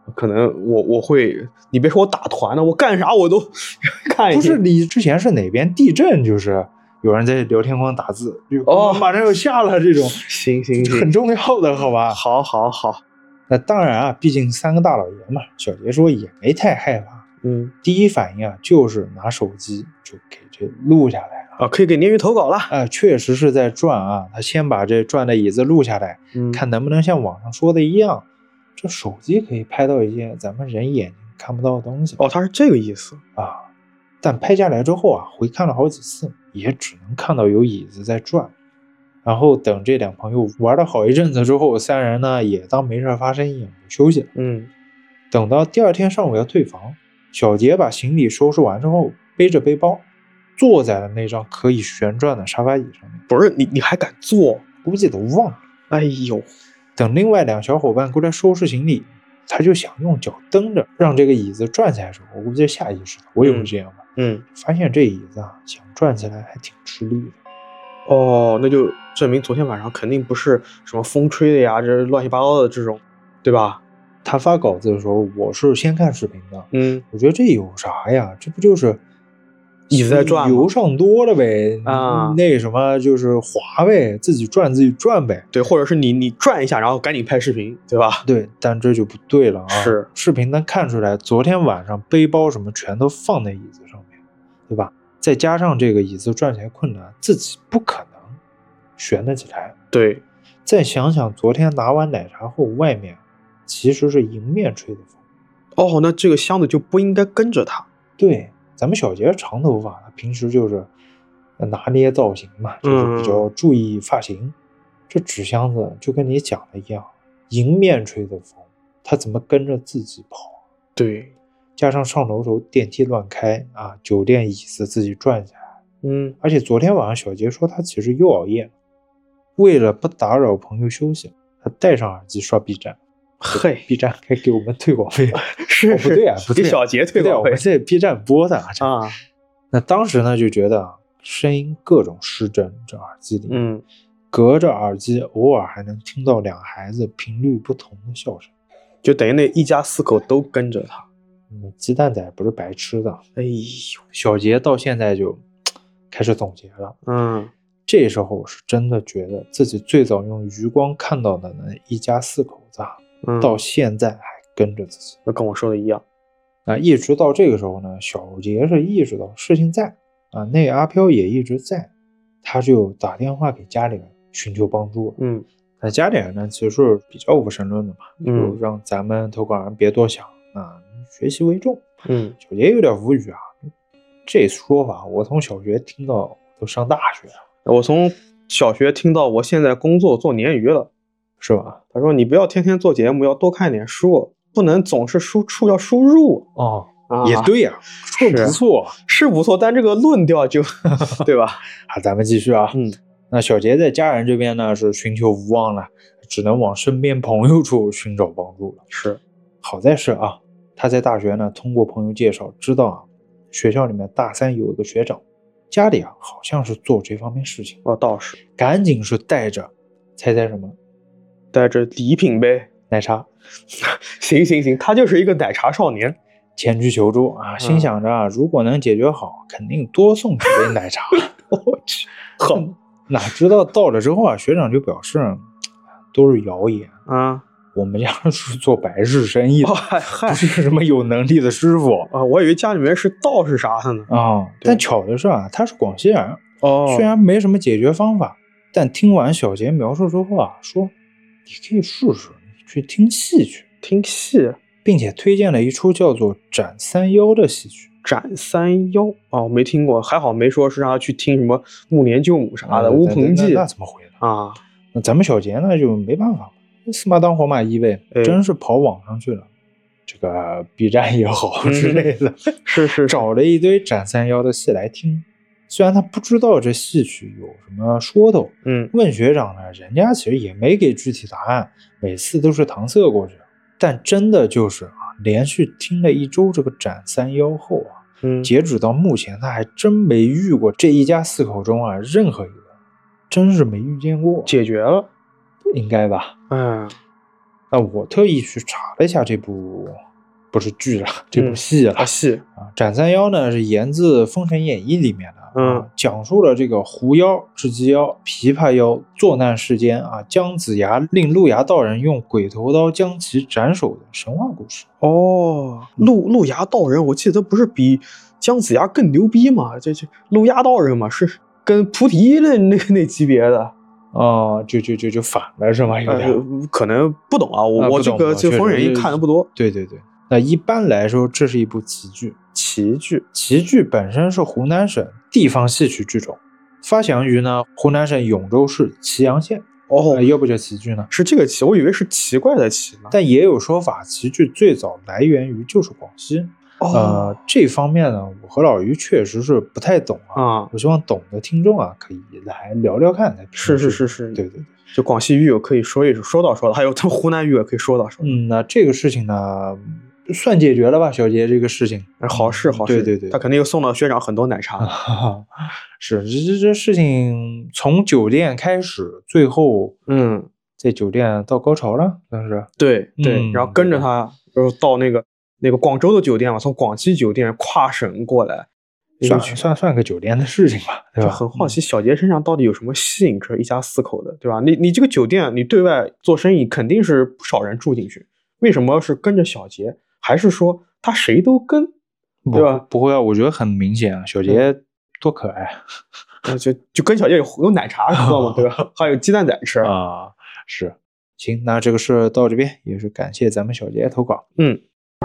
可能我我会，你别说我打团了，我干啥我都看一下。 不是你之前是哪边地震，就是有人在聊天框打字，哦，马上要下了这种， 行行行， 很重要的，好吧？ 好好好。 那当然啊，毕竟三个大老爷嘛，小杰说也没太害怕。 嗯， 第一反应啊，就是拿手机就给这录下来了啊，可以给鲶鱼投稿了。 啊，确实是在转啊，他先把这转的椅子录下来， 嗯， 看能不能像网上说的一样，这手机可以拍到一些咱们人眼睛看不到的东西。 哦，他是这个意思啊。但拍下来之后啊，回看了好几次，也只能看到有椅子在转。然后等这两朋友玩了好一阵子之后，三人呢也当没事发生一样就休息了。 嗯， 等到第二天上午要退房，小杰把行李收拾完之后，背着背包坐在了那张可以旋转的沙发椅上面。 不是你你还敢坐？ 估计都忘了。 哎呦， 等另外两小伙伴过来收拾行李，他就想用脚蹬着让这个椅子转起来的时候，我估计下意识的，我也会这样吧。 嗯， 发现这椅子啊想转起来还挺吃力的。 哦，那就证明昨天晚上肯定不是什么风吹的呀，这乱七八糟的这种，对吧？ 他发稿子的时候，我是先看视频的。 嗯， 我觉得这有啥呀？这不就是椅子在转吗？ 油上多了呗啊， 那什么就是滑呗，自己转自己转呗。 对，或者是你你转一下，然后赶紧拍视频，对吧？ 对，但这就不对了啊！ 是视频能看出来，昨天晚上背包什么全都放在椅子上面，对吧？再加上这个椅子转起来困难，自己不可能悬得起来。 对， 再想想昨天拿完奶茶后，外面其实是迎面吹的风。 哦，那这个箱子就不应该跟着他。 对，咱们小杰长头发，他平时就是拿捏造型嘛，就是比较注意发型。嗯、这纸箱子就跟你讲的一样，迎面吹的风，他怎么跟着自己跑？ 对。 加上上楼时候电梯乱开啊，酒店椅子自己转起来， 嗯， 而且昨天晚上小杰说他其实又熬夜了，为了不打扰朋友休息，他戴上耳机刷 B 站。 嘿 ，B 站该给我们退广费是、 哦、不对啊，不对、啊， 给小杰退广费， 我们在 B 站播的啊。 啊那当时呢就觉得声音各种失真，这耳机里， 嗯， 隔着耳机偶尔还能听到两孩子频率不同的笑声， 就等于那一家四口都跟着他。 嗯，鸡蛋仔不是白吃的。 哎呦， 小杰到现在就开始总结了。 嗯， 这时候是真的觉得自己最早用余光看到的那一家四口子，嗯、到现在还跟着自己。 那跟我说的一样。 啊，一直到这个时候呢，小杰是意识到事情在啊，那阿飘也一直在，他就打电话给家里人寻求帮助。 嗯， 那家里人呢其实是比较无神论的嘛， 嗯， 就让咱们投稿人别多想啊。学习为重。 嗯， 小杰有点无语啊，这说法我从小学听到都上大学了， 我从小学听到我现在工作做鲶鱼了， 是吧？ 他说你不要天天做节目，要多看点书，不能总是输出，要输入。 哦， 啊、 也对呀、啊，说不错， 是不错，但这个论调就对吧？ 啊，咱们继续啊。 嗯， 那小杰在家人这边呢是寻求无望了，只能往身边朋友处寻找帮助了。 是， 好在是啊。他在大学呢，通过朋友介绍知道啊，学校里面大三有一个学长，家里啊好像是做这方面事情。 哦，倒是， 赶紧是带着，猜猜什么？ 带着礼品呗， 奶茶。 行行行，他就是一个奶茶少年， 前去求助啊，心想着啊，如果能解决好，肯定多送几杯奶茶。 我去，好， 哪知道到了之后啊，学长就表示都是谣言啊。 我们家是做白事生意的， 哦、 不是什么有能力的师傅啊！我以为家里面是道士啥的呢。 啊，但巧的是啊，他是广西人哦， 虽然没什么解决方法，但听完小杰描述之后啊，说你可以试试，你去听戏去， 听戏， 并且推荐了一出叫做《斩三妖》的戏曲。 斩三妖哦，没听过，还好没说是让他去听什么木莲救母啥的，乌篷记， 那怎么回事啊？ 那咱们小杰呢就没办法。死马当活马医呗，真是跑网上去了，这个 B 站也好之类的， 嗯、是是找了一堆斩三妖的戏来听。虽然他不知道这戏曲有什么说头， 嗯， 问学长呢，人家其实也没给具体答案，每次都是搪塞过去。但真的就是啊，连续听了一周这个斩三妖后啊， 嗯， 截止到目前，他还真没遇过这一家四口中啊任何一个，真是没遇见过， 解决了。 应该吧， 嗯， 那我特意去查了一下这部，不是剧了，这部戏了、 嗯、啊戏啊，斩三妖呢是源自《封神演义》里面的， 嗯、 啊，讲述了这个狐妖、雉鸡妖、琵琶妖作难世间啊，姜子牙令路牙道人用鬼头刀将其斩首的神话故事。 哦，路路牙道人，我记得不是比姜子牙更牛逼吗？这这路牙道人嘛，是跟菩提那那那级别的。 哦，就就就就反了是吗？有点、 呃、可能不懂啊，我、 啊、 我这个这《封神演义》看的不多。 对对对，那一般来说，这是一部奇剧。 奇剧， 奇剧本身是湖南省地方戏曲剧种，发祥于呢湖南省永州市祁阳县。 哦， 呃、要不叫奇剧呢？ 是这个奇，我以为是奇怪的奇呢。 但也有说法，奇剧最早来源于就是广西。 哦、 呃，这方面呢，我和老于确实是不太懂啊。 啊， 我希望懂的听众啊，可以来聊聊看。 是是是是， 对对对， 就广西语我可以说一说，说到说到，还有他湖南语也可以说到说到。 嗯，那这个事情呢，算解决了吧，小杰这个事情。 好事好事， 对对对， 他肯定又送了学长很多奶茶。 是，这这这事情从酒店开始，最后嗯， 在酒店到高潮了，算是。 对对、 嗯， 然后跟着他，然后到那个那个广州的酒店嘛，从广西酒店跨省过来， 算算算个酒店的事情吧，对吧？ 就很好奇小杰身上到底有什么吸引这一家四口的，对吧？你你这个酒店，你对外做生意肯定是不少人住进去，为什么是跟着小杰？还是说他谁都跟，对吧？ 不, 不会啊，我觉得很明显啊，小杰多可爱， 嗯、就就跟小杰有有奶茶喝嘛，对吧？还有鸡蛋仔吃啊，是。行，那这个事到这边也是感谢咱们小杰投稿。 嗯。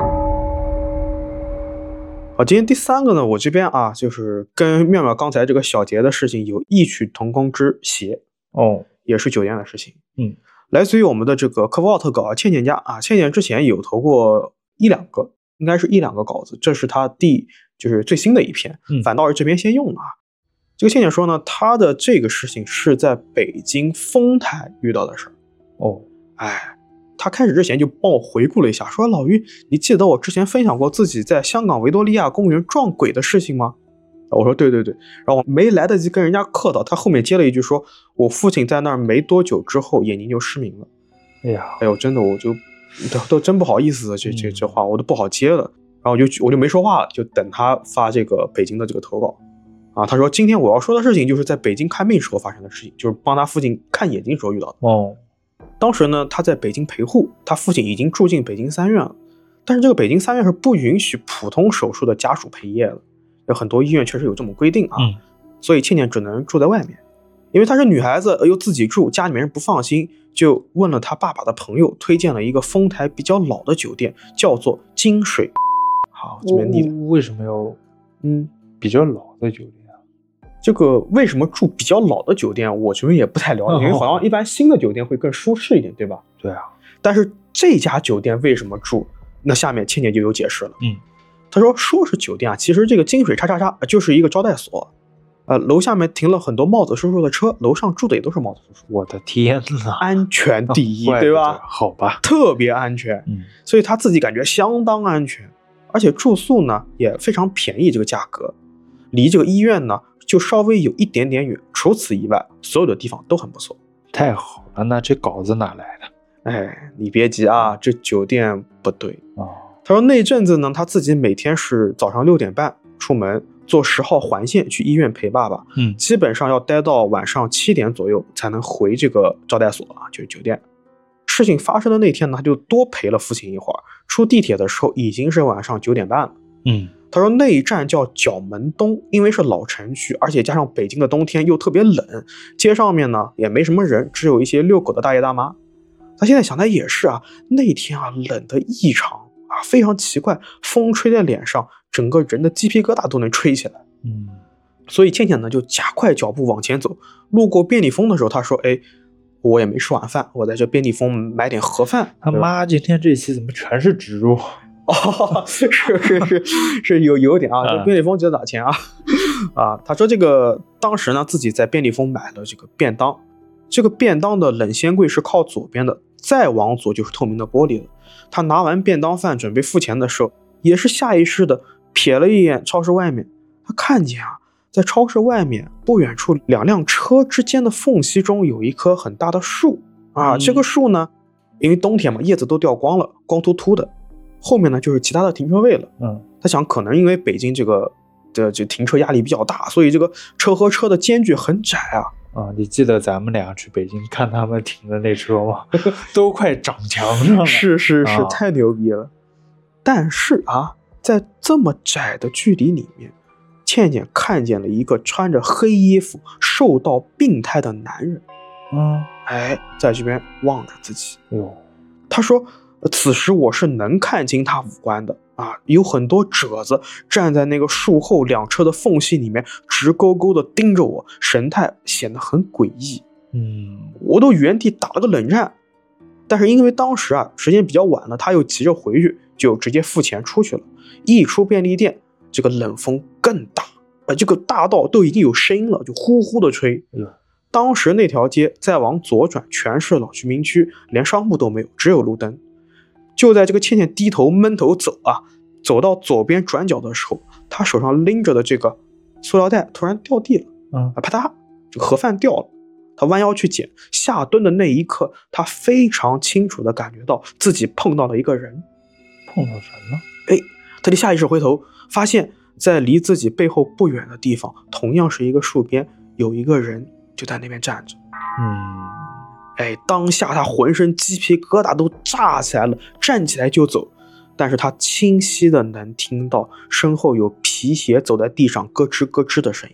好，今天第三个呢，我这边啊，就是跟妙妙刚才这个小杰的事情有异曲同工之谐哦， 也是酒店的事情。 嗯， 来自于我们的这个客服号特稿啊，倩倩家啊，倩倩之前有投过一两个，应该是一两个稿子，这是他第就是最新的一篇， 嗯、 反倒是这边先用了啊。这个倩倩说呢，她的这个事情是在北京丰台遇到的事儿。 哦， 哎。他开始之前就帮我回顾了一下，说老于，你记得我之前分享过自己在香港维多利亚公园撞鬼的事情吗？我说对对对，然后没来得及跟人家客套，他后面接了一句说，我父亲在那儿没多久之后眼睛就失明了。 哎呀， 哎呦，真的我就都都真不好意思，这这这话我都不好接了，然后我就我就没说话了，就等他发这个北京的这个投稿啊。他说今天我要说的事情就是在北京看病时候发生的事情，就是帮他父亲看眼睛时候遇到的。 哦。 当时呢，他在北京陪护，他父亲已经住进北京三院了，但是这个北京三院是不允许普通手术的家属陪夜的，有很多医院确实有这么规定啊， 嗯、 所以倩倩只能住在外面，因为她是女孩子又自己住，家里面人不放心，就问了她爸爸的朋友，推荐了一个丰台比较老的酒店，叫做金水。好，这边腻的， 为什么要嗯比较老的酒店？ 这个为什么住比较老的酒店，我这边也不太了解，因为好像一般新的酒店会更舒适一点，对吧？ 对啊。 但是这家酒店为什么住？那下面倩倩就有解释了。 嗯， 他说说是酒店啊，其实这个金水叉叉叉就是一个招待所，呃，楼下面停了很多帽子叔叔的车，楼上住的也都是帽子叔叔。 我的天哪！ 安全第一， 哦、 对吧？ 好吧， 特别安全。 嗯， 所以他自己感觉相当安全，而且住宿呢也非常便宜，这个价格离这个医院呢就稍微有一点点远，除此以外，所有的地方都很不错。 太好了，那这稿子哪来的？ 哎，你别急啊，这酒店不对啊。哦、 他说那阵子呢，他自己每天是早上六点半出门，坐十号环线去医院陪爸爸， 嗯， 基本上要待到晚上七点左右才能回这个招待所啊，就是酒店。事情发生的那天呢，他就多陪了父亲一会儿。出地铁的时候已经是晚上九点半了。 嗯。 他说那一站叫角门东，因为是老城区，而且加上北京的冬天又特别冷，街上面呢也没什么人，只有一些遛狗的大爷大妈。他现在想来也是啊，那天啊冷得异常啊，非常奇怪，风吹在脸上，整个人的鸡皮疙瘩都能吹起来。 嗯， 所以倩倩呢就加快脚步往前走，路过便利蜂的时候，他说：“哎，我也没吃晚饭，我在这便利蜂买点盒饭。” 他妈，今天这期怎么全是植入？ 哦，是是是是有有点啊，这便利蜂记得打钱啊啊！他说这个当时呢自己在便利蜂买了这个便当，这个便当的冷鲜柜是靠左边的，再往左就是透明的玻璃了。他拿完便当饭准备付钱的时候，也是下意识的瞥了一眼超市外面，他看见啊，在超市外面不远处两辆车之间的缝隙中有一棵很大的树啊，嗯、这个树呢因为冬天嘛，叶子都掉光了，光秃秃的。后面呢就是其他的停车位了。 嗯， 他想可能因为北京这个的这停车压力比较大，所以这个车和车的间距很窄啊。 啊，你记得咱们俩去北京看他们停的那车吗？都快长墙上了。 是是是、 啊， 太牛逼了。但是啊，在这么窄的距离里面，倩倩看见了一个穿着黑衣服、瘦到病态的男人。 嗯， 哎，在这边望着自己。 哟， 他说，此时我是能看清他五官的啊，有很多褶子站在那个树后两侧的缝隙里面，直勾勾的盯着我，神态显得很诡异。 嗯， 我都原地打了个冷战。但是因为当时啊时间比较晚了，他又急着回去，就直接付钱出去了。一出便利店，这个冷风更大，呃，这个大道都已经有声音了，就呼呼的吹。 嗯， 当时那条街再往左转全是老居民区，连商铺都没有，只有路灯。就在这个倩倩低头闷头走啊，走到左边转角的时候，她手上拎着的这个塑料袋突然掉地了。 嗯， 啊，啪嗒，这个盒饭掉了。他弯腰去捡，下蹲的那一刻，他非常清楚地感觉到自己碰到了一个人。 碰到人了？ 哎，他就下意识回头，发现在离自己背后不远的地方，同样是一个树边，有一个人就在那边站着。 嗯， 哎，当下他浑身鸡皮疙瘩都炸起来了，站起来就走。但是他清晰的能听到身后有皮鞋走在地上咯吱咯吱的声音。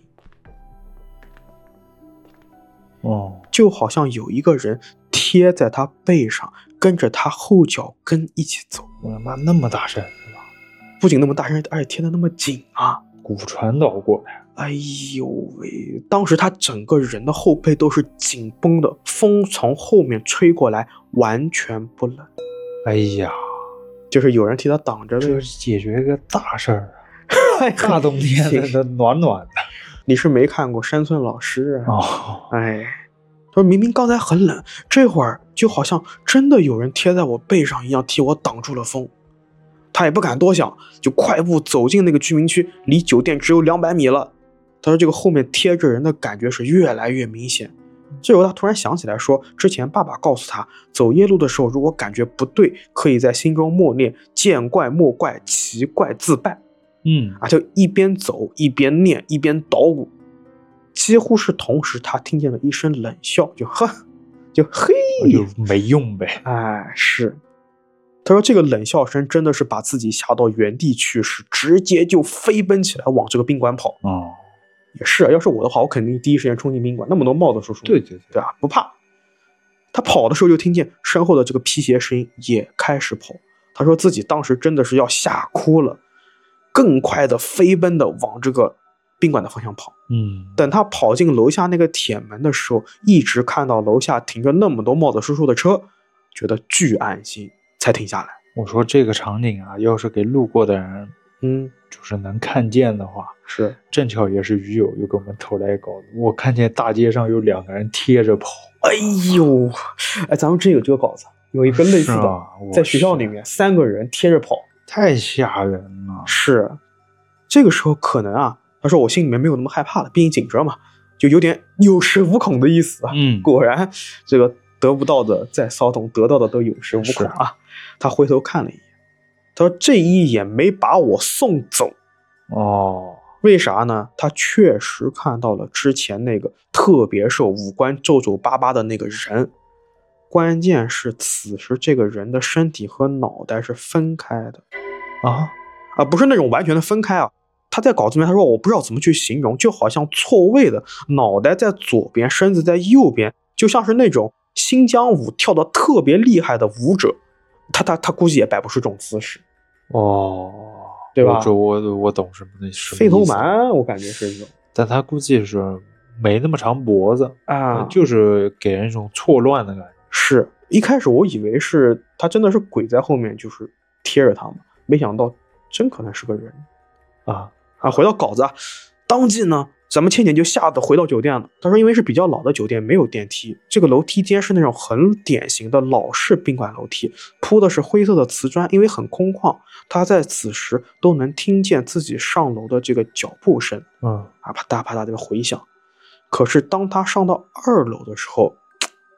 哦， 就好像有一个人贴在他背上，跟着他后脚跟一起走。 我他妈那么大声是吧？ 不仅那么大声，而且贴得那么紧啊！ 骨传导过来。 哎呦喂！当时他整个人的后背都是紧绷的，风从后面吹过来，完全不冷。 哎呀， 就是有人替他挡着呗。 这是解决一个大事儿啊！大冬天的，的暖暖的。 你是没看过山村老师啊？ 哦， 哎，他说明明刚才很冷，这会儿就好像真的有人贴在我背上一样，替我挡住了风。他也不敢多想，就快步走进那个居民区，离酒店只有两百米了。他说这个后面贴着人的感觉是越来越明显。这时候他突然想起来说，之前爸爸告诉他，走夜路的时候如果感觉不对，可以在心中默念见怪莫怪，奇怪自败。 嗯啊，就一边走一边念一边捣鼓，几乎是同时，他听见了一声冷笑，就呵，就嘿， 就没用呗。 哎，是。他说这个冷笑声真的是把自己吓到原地去世，直接就飞奔起来往这个宾馆跑。 哦， 也是啊，要是我的话，我肯定第一时间冲进宾馆，那么多帽子叔叔， 对对对， 对吧？不怕。他跑的时候就听见身后的这个皮鞋声音也开始跑。他说自己当时真的是要吓哭了。更快的飞奔的往这个宾馆的方向跑。 嗯， 等他跑进楼下那个铁门的时候，一直看到楼下停着那么多帽子叔叔的车，觉得巨安心，才停下来。 我说这个场景啊，要是给路过的人， 嗯， 就是能看见的话， 是正巧也是鱼友又给我们投来稿子，我看见大街上有两个人贴着跑。 哎呦，哎，咱们真有这个稿子，有一个类似的， 啊、 在学校里面三个人贴着跑。 太吓人了。 是，这个时候可能啊，他说我心里面没有那么害怕了，毕竟紧张嘛，就有点有恃无恐的意思啊。 嗯， 果然这个得不到的再骚动，得到的都有恃无恐啊。他回头看了一眼，他说这一眼没把我送走。 哦， 为啥呢？他确实看到了之前那个特别瘦、五官皱皱巴巴的那个人。关键是此时这个人的身体和脑袋是分开的啊啊，不是那种完全的分开啊。他在稿子里面他说我不知道怎么去形容，就好像错位的，脑袋在左边，身子在右边，就像是那种新疆舞跳得特别厉害的舞者。他他他估计也摆不出这种姿势。 哦， 对吧？ 我我我懂什么的， 飞头蛮，我感觉是这种， 但他估计是没那么长脖子啊， 就是给人一种错乱的感觉。 是一开始我以为是他真的是鬼在后面，就是贴着他嘛，没想到真可能是个人啊啊！回到稿子啊，当即呢，咱们倩倩就吓得回到酒店了。他说，因为是比较老的酒店，没有电梯，这个楼梯间是那种很典型的老式宾馆楼梯，铺的是灰色的瓷砖，因为很空旷，他在此时都能听见自己上楼的这个脚步声， 嗯啊，啪嗒啪嗒的回响。可是当他上到二楼的时候，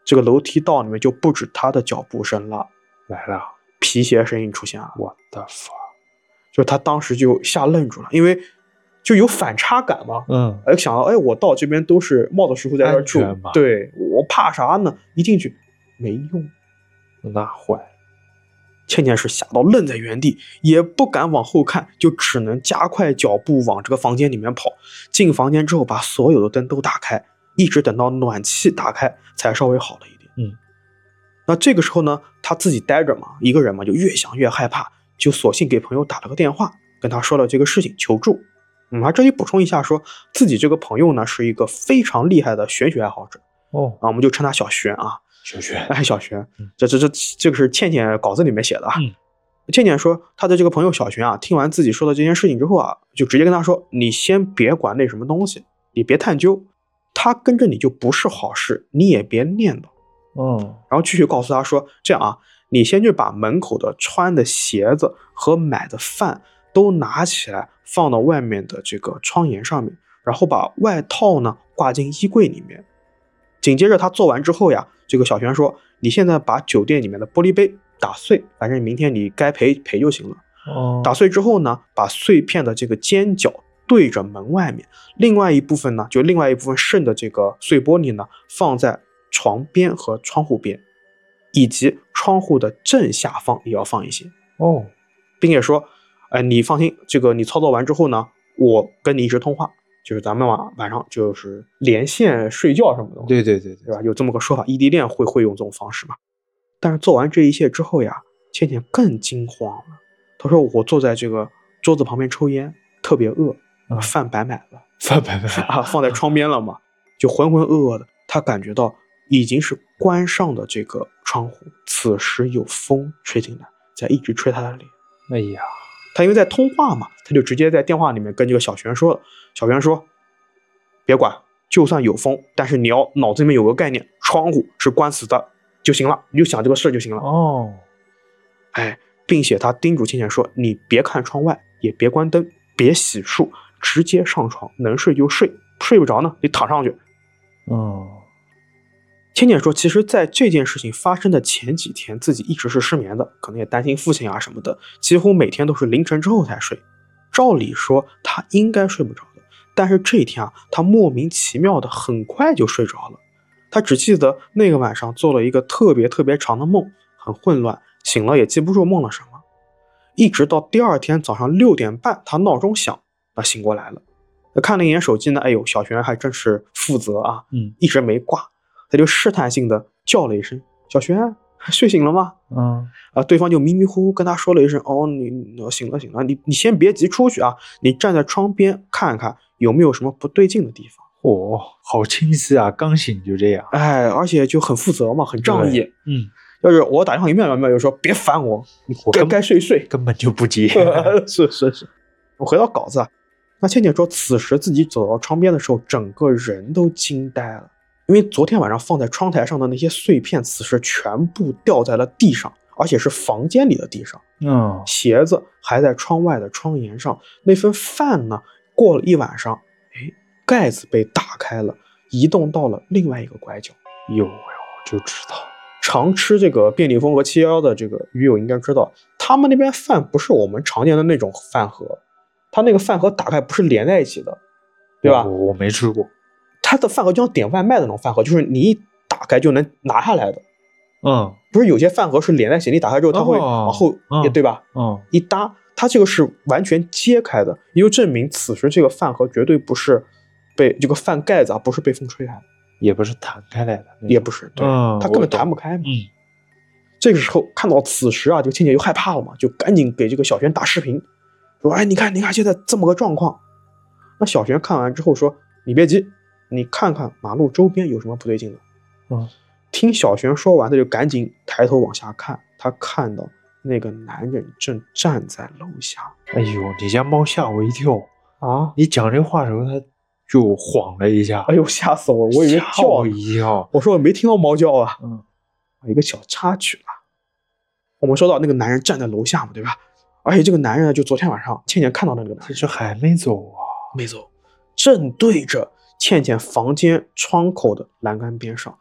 这个楼梯道里面就不止他的脚步声了， 来了， 皮鞋声音出现了。 我的妈！ 就他当时就吓愣住了，因为就有反差感嘛。 嗯， 哎，想到哎，我到这边都是帽子师傅在这儿住，对我怕啥呢？一进去没用， 那坏。 倩倩是吓到愣在原地，也不敢往后看，就只能加快脚步往这个房间里面跑。进房间之后，把所有的灯都打开，一直等到暖气打开才稍微好了一点。 嗯， 那这个时候呢，他自己待着嘛，一个人嘛，就越想越害怕，就索性给朋友打了个电话，跟他说了这个事情求助。嗯，啊，这里补充一下说，自己这个朋友呢是一个非常厉害的玄学爱好者。 哦， 啊，我们就称他小玄啊。 小玄， 哎，小玄，这这这这个是倩倩稿子里面写的啊。 嗯， 倩倩说，她的这个朋友小玄啊，听完自己说的这件事情之后啊，就直接跟他说：“你先别管那什么东西，你别探究，他跟着你就不是好事，你也别念叨。” 嗯， 然后继续告诉他说：“这样啊，你先去把门口的穿的鞋子和买的饭都拿起来，放到外面的这个窗沿上面，然后把外套呢挂进衣柜里面。紧接着他做完之后呀。”这个小玄说：“你现在把酒店里面的玻璃杯打碎，反正明天你该赔赔就行了。 哦， 打碎之后呢，把碎片的这个尖角对着门外面，另外一部分呢，就另外一部分剩的这个碎玻璃呢，放在床边和窗户边，以及窗户的正下方也要放一些哦， 并且说，哎，你放心，这个你操作完之后呢，我跟你一直通话。”就是咱们晚晚上就是连线睡觉什么的， 对对对对， 对吧？有这么个说法，异地恋会会用这种方式嘛？但是做完这一切之后呀，倩倩更惊慌了。她说：“我坐在这个桌子旁边抽烟，特别饿， 嗯、 饭白买了， 饭白买啊，放在窗边了嘛，就浑浑噩噩的。她感觉到已经是关上的这个窗户，此时有风吹进来，在一直吹她的脸。 哎呀！” 他因为在通话嘛，他就直接在电话里面跟这个小玄说了。小玄说：“别管，就算有风，但是你要脑子里面有个概念，窗户是关死的就行了，你就想这个事就行了。” 哦， 哎，并且他叮嘱倩倩说：“你别看窗外，也别关灯，别洗漱，直接上床，能睡就睡，睡不着呢，你躺上去。” 哦。 倩倩说，其实在这件事情发生的前几天，自己一直是失眠的，可能也担心父亲啊什么的，几乎每天都是凌晨之后才睡。照理说她应该睡不着的，但是这一天啊，她莫名其妙的很快就睡着了。她只记得那个晚上做了一个特别特别长的梦，很混乱，醒了也记不住梦了什么。一直到第二天早上六点半，她闹钟响，她醒过来了。看了一眼手机呢，哎呦，小玄还真是负责啊， 嗯， 一直没挂。他就试探性的叫了一声：“小玄，睡醒了吗？” 嗯， 啊，对方就迷迷糊糊跟他说了一声：“哦，你醒了醒了，你你先别急出去啊，你站在窗边看看有没有什么不对劲的地方。” 哦，好清晰啊，刚醒就这样。 哎，而且就很负责嘛，很仗义。 嗯， 要是我打电话一秒秒就说别烦我，我该该睡睡， 根本就不接。 是是是。我回到稿子啊，那倩倩说，此时自己走到窗边的时候，整个人都惊呆了。因为昨天晚上放在窗台上的那些碎片，此时全部掉在了地上，而且是房间里的地上。 嗯， 鞋子还在窗外的窗沿上，那份饭呢，过了一晚上，哎，盖子被打开了，移动到了另外一个拐角。 有哟，就知道。 常吃这个便利蜂和七一一的这个鱼友应该知道，他们那边饭不是我们常见的那种饭盒，他那个饭盒打开不是连在一起的，对吧？ 我我没吃过。 它的饭盒就像点外卖的那种饭盒，就是你一打开就能拿下来的。 嗯， 不是有些饭盒是连在一起，你打开之后它会往后， 哦、 也对吧？ 嗯， 一搭，它这个是完全揭开的，也就证明此时这个饭盒绝对不是被这个饭盖子啊，不是被风吹开的， 也不是弹开来的， 也不是，对， 嗯、 它根本弹不开嘛。 嗯， 这个时候看到此时啊，就倩倩又害怕了嘛，就赶紧给这个小璇打视频，说：“哎，你看，你看现在这么个状况。”那小璇看完之后说：“你别急。”你看看马路周边有什么不对劲的。 嗯， 听小璇说完，他就赶紧抬头往下看，他看到那个男人正站在楼下。 哎呦，你家猫吓我一跳啊！ 你讲这话的时候，它就晃了一下。 哎呦，吓死我！我以为吓我一跳。 我说我没听到猫叫啊。 嗯， 一个小插曲啊。我们说到那个男人站在楼下嘛，对吧？而且这个男人呢，就昨天晚上倩倩看到那个男人， 其实还没走啊， 没走，正对着倩倩房间窗口的栏杆边上，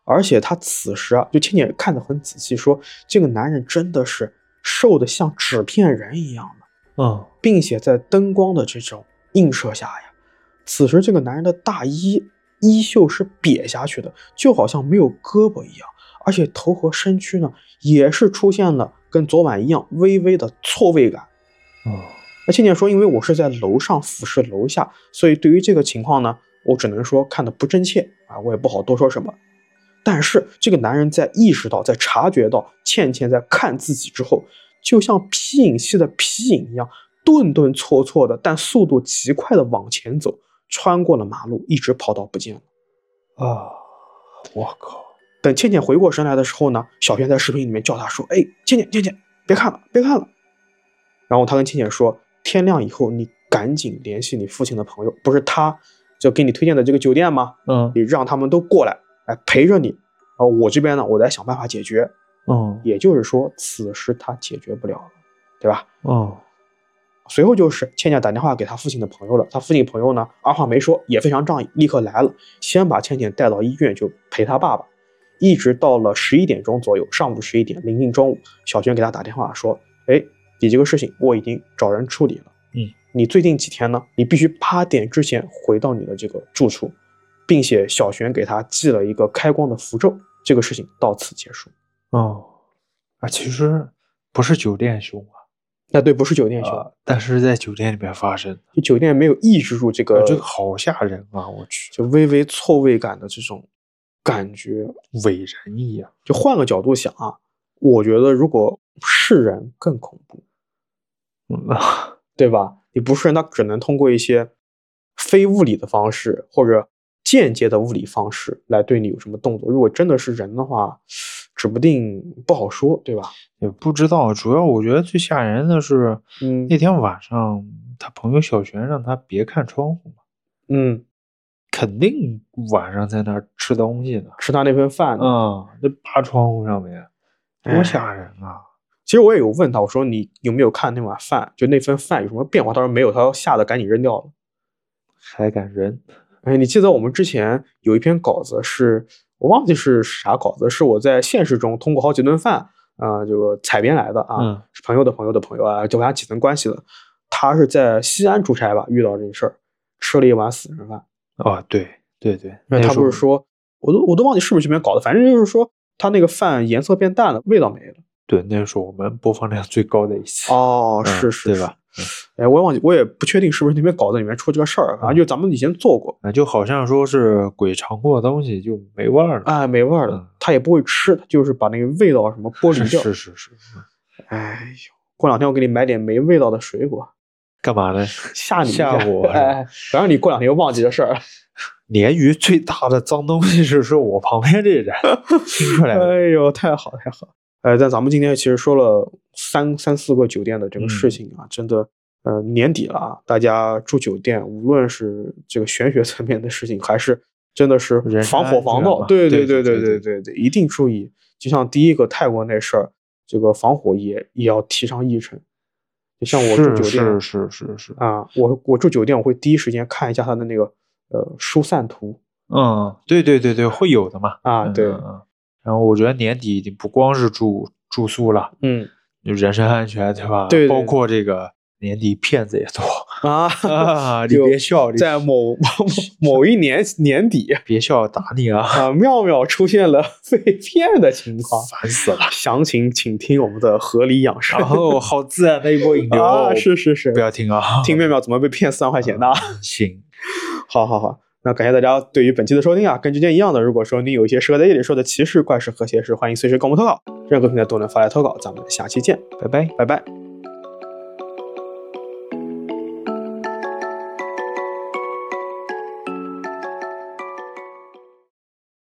而且他此时啊，就倩倩看得很仔细说，这个男人真的是瘦得像纸片人一样的， 嗯， 并且在灯光的这种映射下呀，此时这个男人的大衣衣袖是瘪下去的，就好像没有胳膊一样，而且头和身躯呢也是出现了跟昨晚一样微微的错位感。 哦， 那倩倩说，因为我是在楼上俯视楼下，所以对于这个情况呢，我只能说看得不真切啊，我也不好多说什么。但是这个男人在意识到，在察觉到倩倩在看自己之后，就像皮影戏的皮影一样，顿顿挫挫的，但速度极快的往前走，穿过了马路，一直跑到不见了。 啊，我靠！ 等倩倩回过神来的时候呢，小轩在视频里面叫她说：“哎，倩倩，倩倩，别看了，别看了。”然后他跟倩倩说：“天亮以后，你赶紧联系你父亲的朋友，不是他就给你推荐的这个酒店吗？ 嗯， 你让他们都过来，来陪着你。啊，我这边呢，我在想办法解决。 嗯， 也就是说，此时他解决不了了，对吧？ 嗯， 随后就是倩倩打电话给他父亲的朋友了，他父亲朋友呢，二话没说，也非常仗义，立刻来了，先把倩倩带到医院，就陪他爸爸，一直到了十一点钟左右，上午十一点，临近中午，小娟给他打电话说：“哎，你这个事情我已经找人处理了， 嗯， 你最近几天呢，你必须八点之前回到你的这个住处，并且小璇给他寄了一个开光的符咒，这个事情到此结束。” 哦，啊，其实不是酒店凶啊， 那对，不是酒店凶， 啊，但是在酒店里面发生， 就酒店没有抑制住这个， 啊这个好吓人啊！我去， 就微微错位感的这种感觉， 伪人一样。 就换个角度想啊，我觉得如果是人更恐怖， 嗯啊， 对吧？你不是人，他只能通过一些非物理的方式或者间接的物理方式来对你有什么动作。如果真的是人的话，指不定不好说，对吧？ 也不知道，主要我觉得最吓人的是， 嗯， 那天晚上他朋友小璇让他别看窗户嘛， 嗯， 肯定晚上在那儿吃东西呢， 吃他那份饭呢， 啊、嗯，那扒窗户上面，多吓人啊！ 其实我也有问他，我说你有没有看那碗饭？就那份饭有什么变化？他说没有，他吓得赶紧扔掉了。 还敢扔？ 哎，你记得我们之前有一篇稿子是，我忘记是啥稿子，是我在现实中通过好几顿饭啊、呃，这个采编来的啊， 嗯、是朋友的朋友的朋友啊，就我俩几层关系的。他是在西安出差吧，遇到这事儿，吃了一碗死人饭。 哦，对对对， 那他不是说，我都我都忘记是不是这边搞的，反正就是说他那个饭颜色变淡了，味道没了。 对，那是我们播放量最高的一期。 哦， 嗯、 是是， 对吧？ 嗯、哎，我也忘记，我也不确定是不是那篇稿子里面出这个事儿，反正就咱们以前做过， 啊、嗯，就好像说是鬼尝过的东西就没味儿了， 哎，没味儿了，嗯、他也不会吃，他就是把那个味道什么剥离掉。 是是是是。 哎呦，过两天我给你买点没味道的水果， 干嘛呢？ 吓你吓我！ 哎，反正你过两天又忘记这事儿。 鲶鱼最大的脏东西是说我旁边这人听出来了。 哎呦，太好太好。呃，但咱们今天其实说了三三四个酒店的这个事情啊，嗯、真的，呃，年底了啊，大家住酒店，无论是这个玄学层面的事情，还是真的是防火防盗，对对对对对对对，一定注意。就像第一个泰国那事儿，这个防火也也要提上议程。就像我住酒店， 是是是是啊，我我住酒店，我会第一时间看一下他的那个呃疏散图。 嗯，对对对对，会有的嘛。 啊，对。 嗯嗯然后我觉得年底不光是住住宿了， 嗯， 人身安全对吧？ 对， 包括这个年底骗子也多啊啊！你别笑， 在某某某一年年底， 别笑打你啊！ 啊，妙妙出现了被骗的情况， 烦死了！ 详情请听我们的合理养生。 然后好自然的一波引流啊，是是是， 不要听啊， 听妙妙怎么被骗四万块钱的？ 行， 好好好。那感谢大家对于本期的收听啊，跟之前一样的，如果说你有一些适合在夜里说的奇事、怪事和邪事，欢迎随时跟我们投稿，任何平台都能发来投稿，咱们下期见， 拜拜， 拜拜。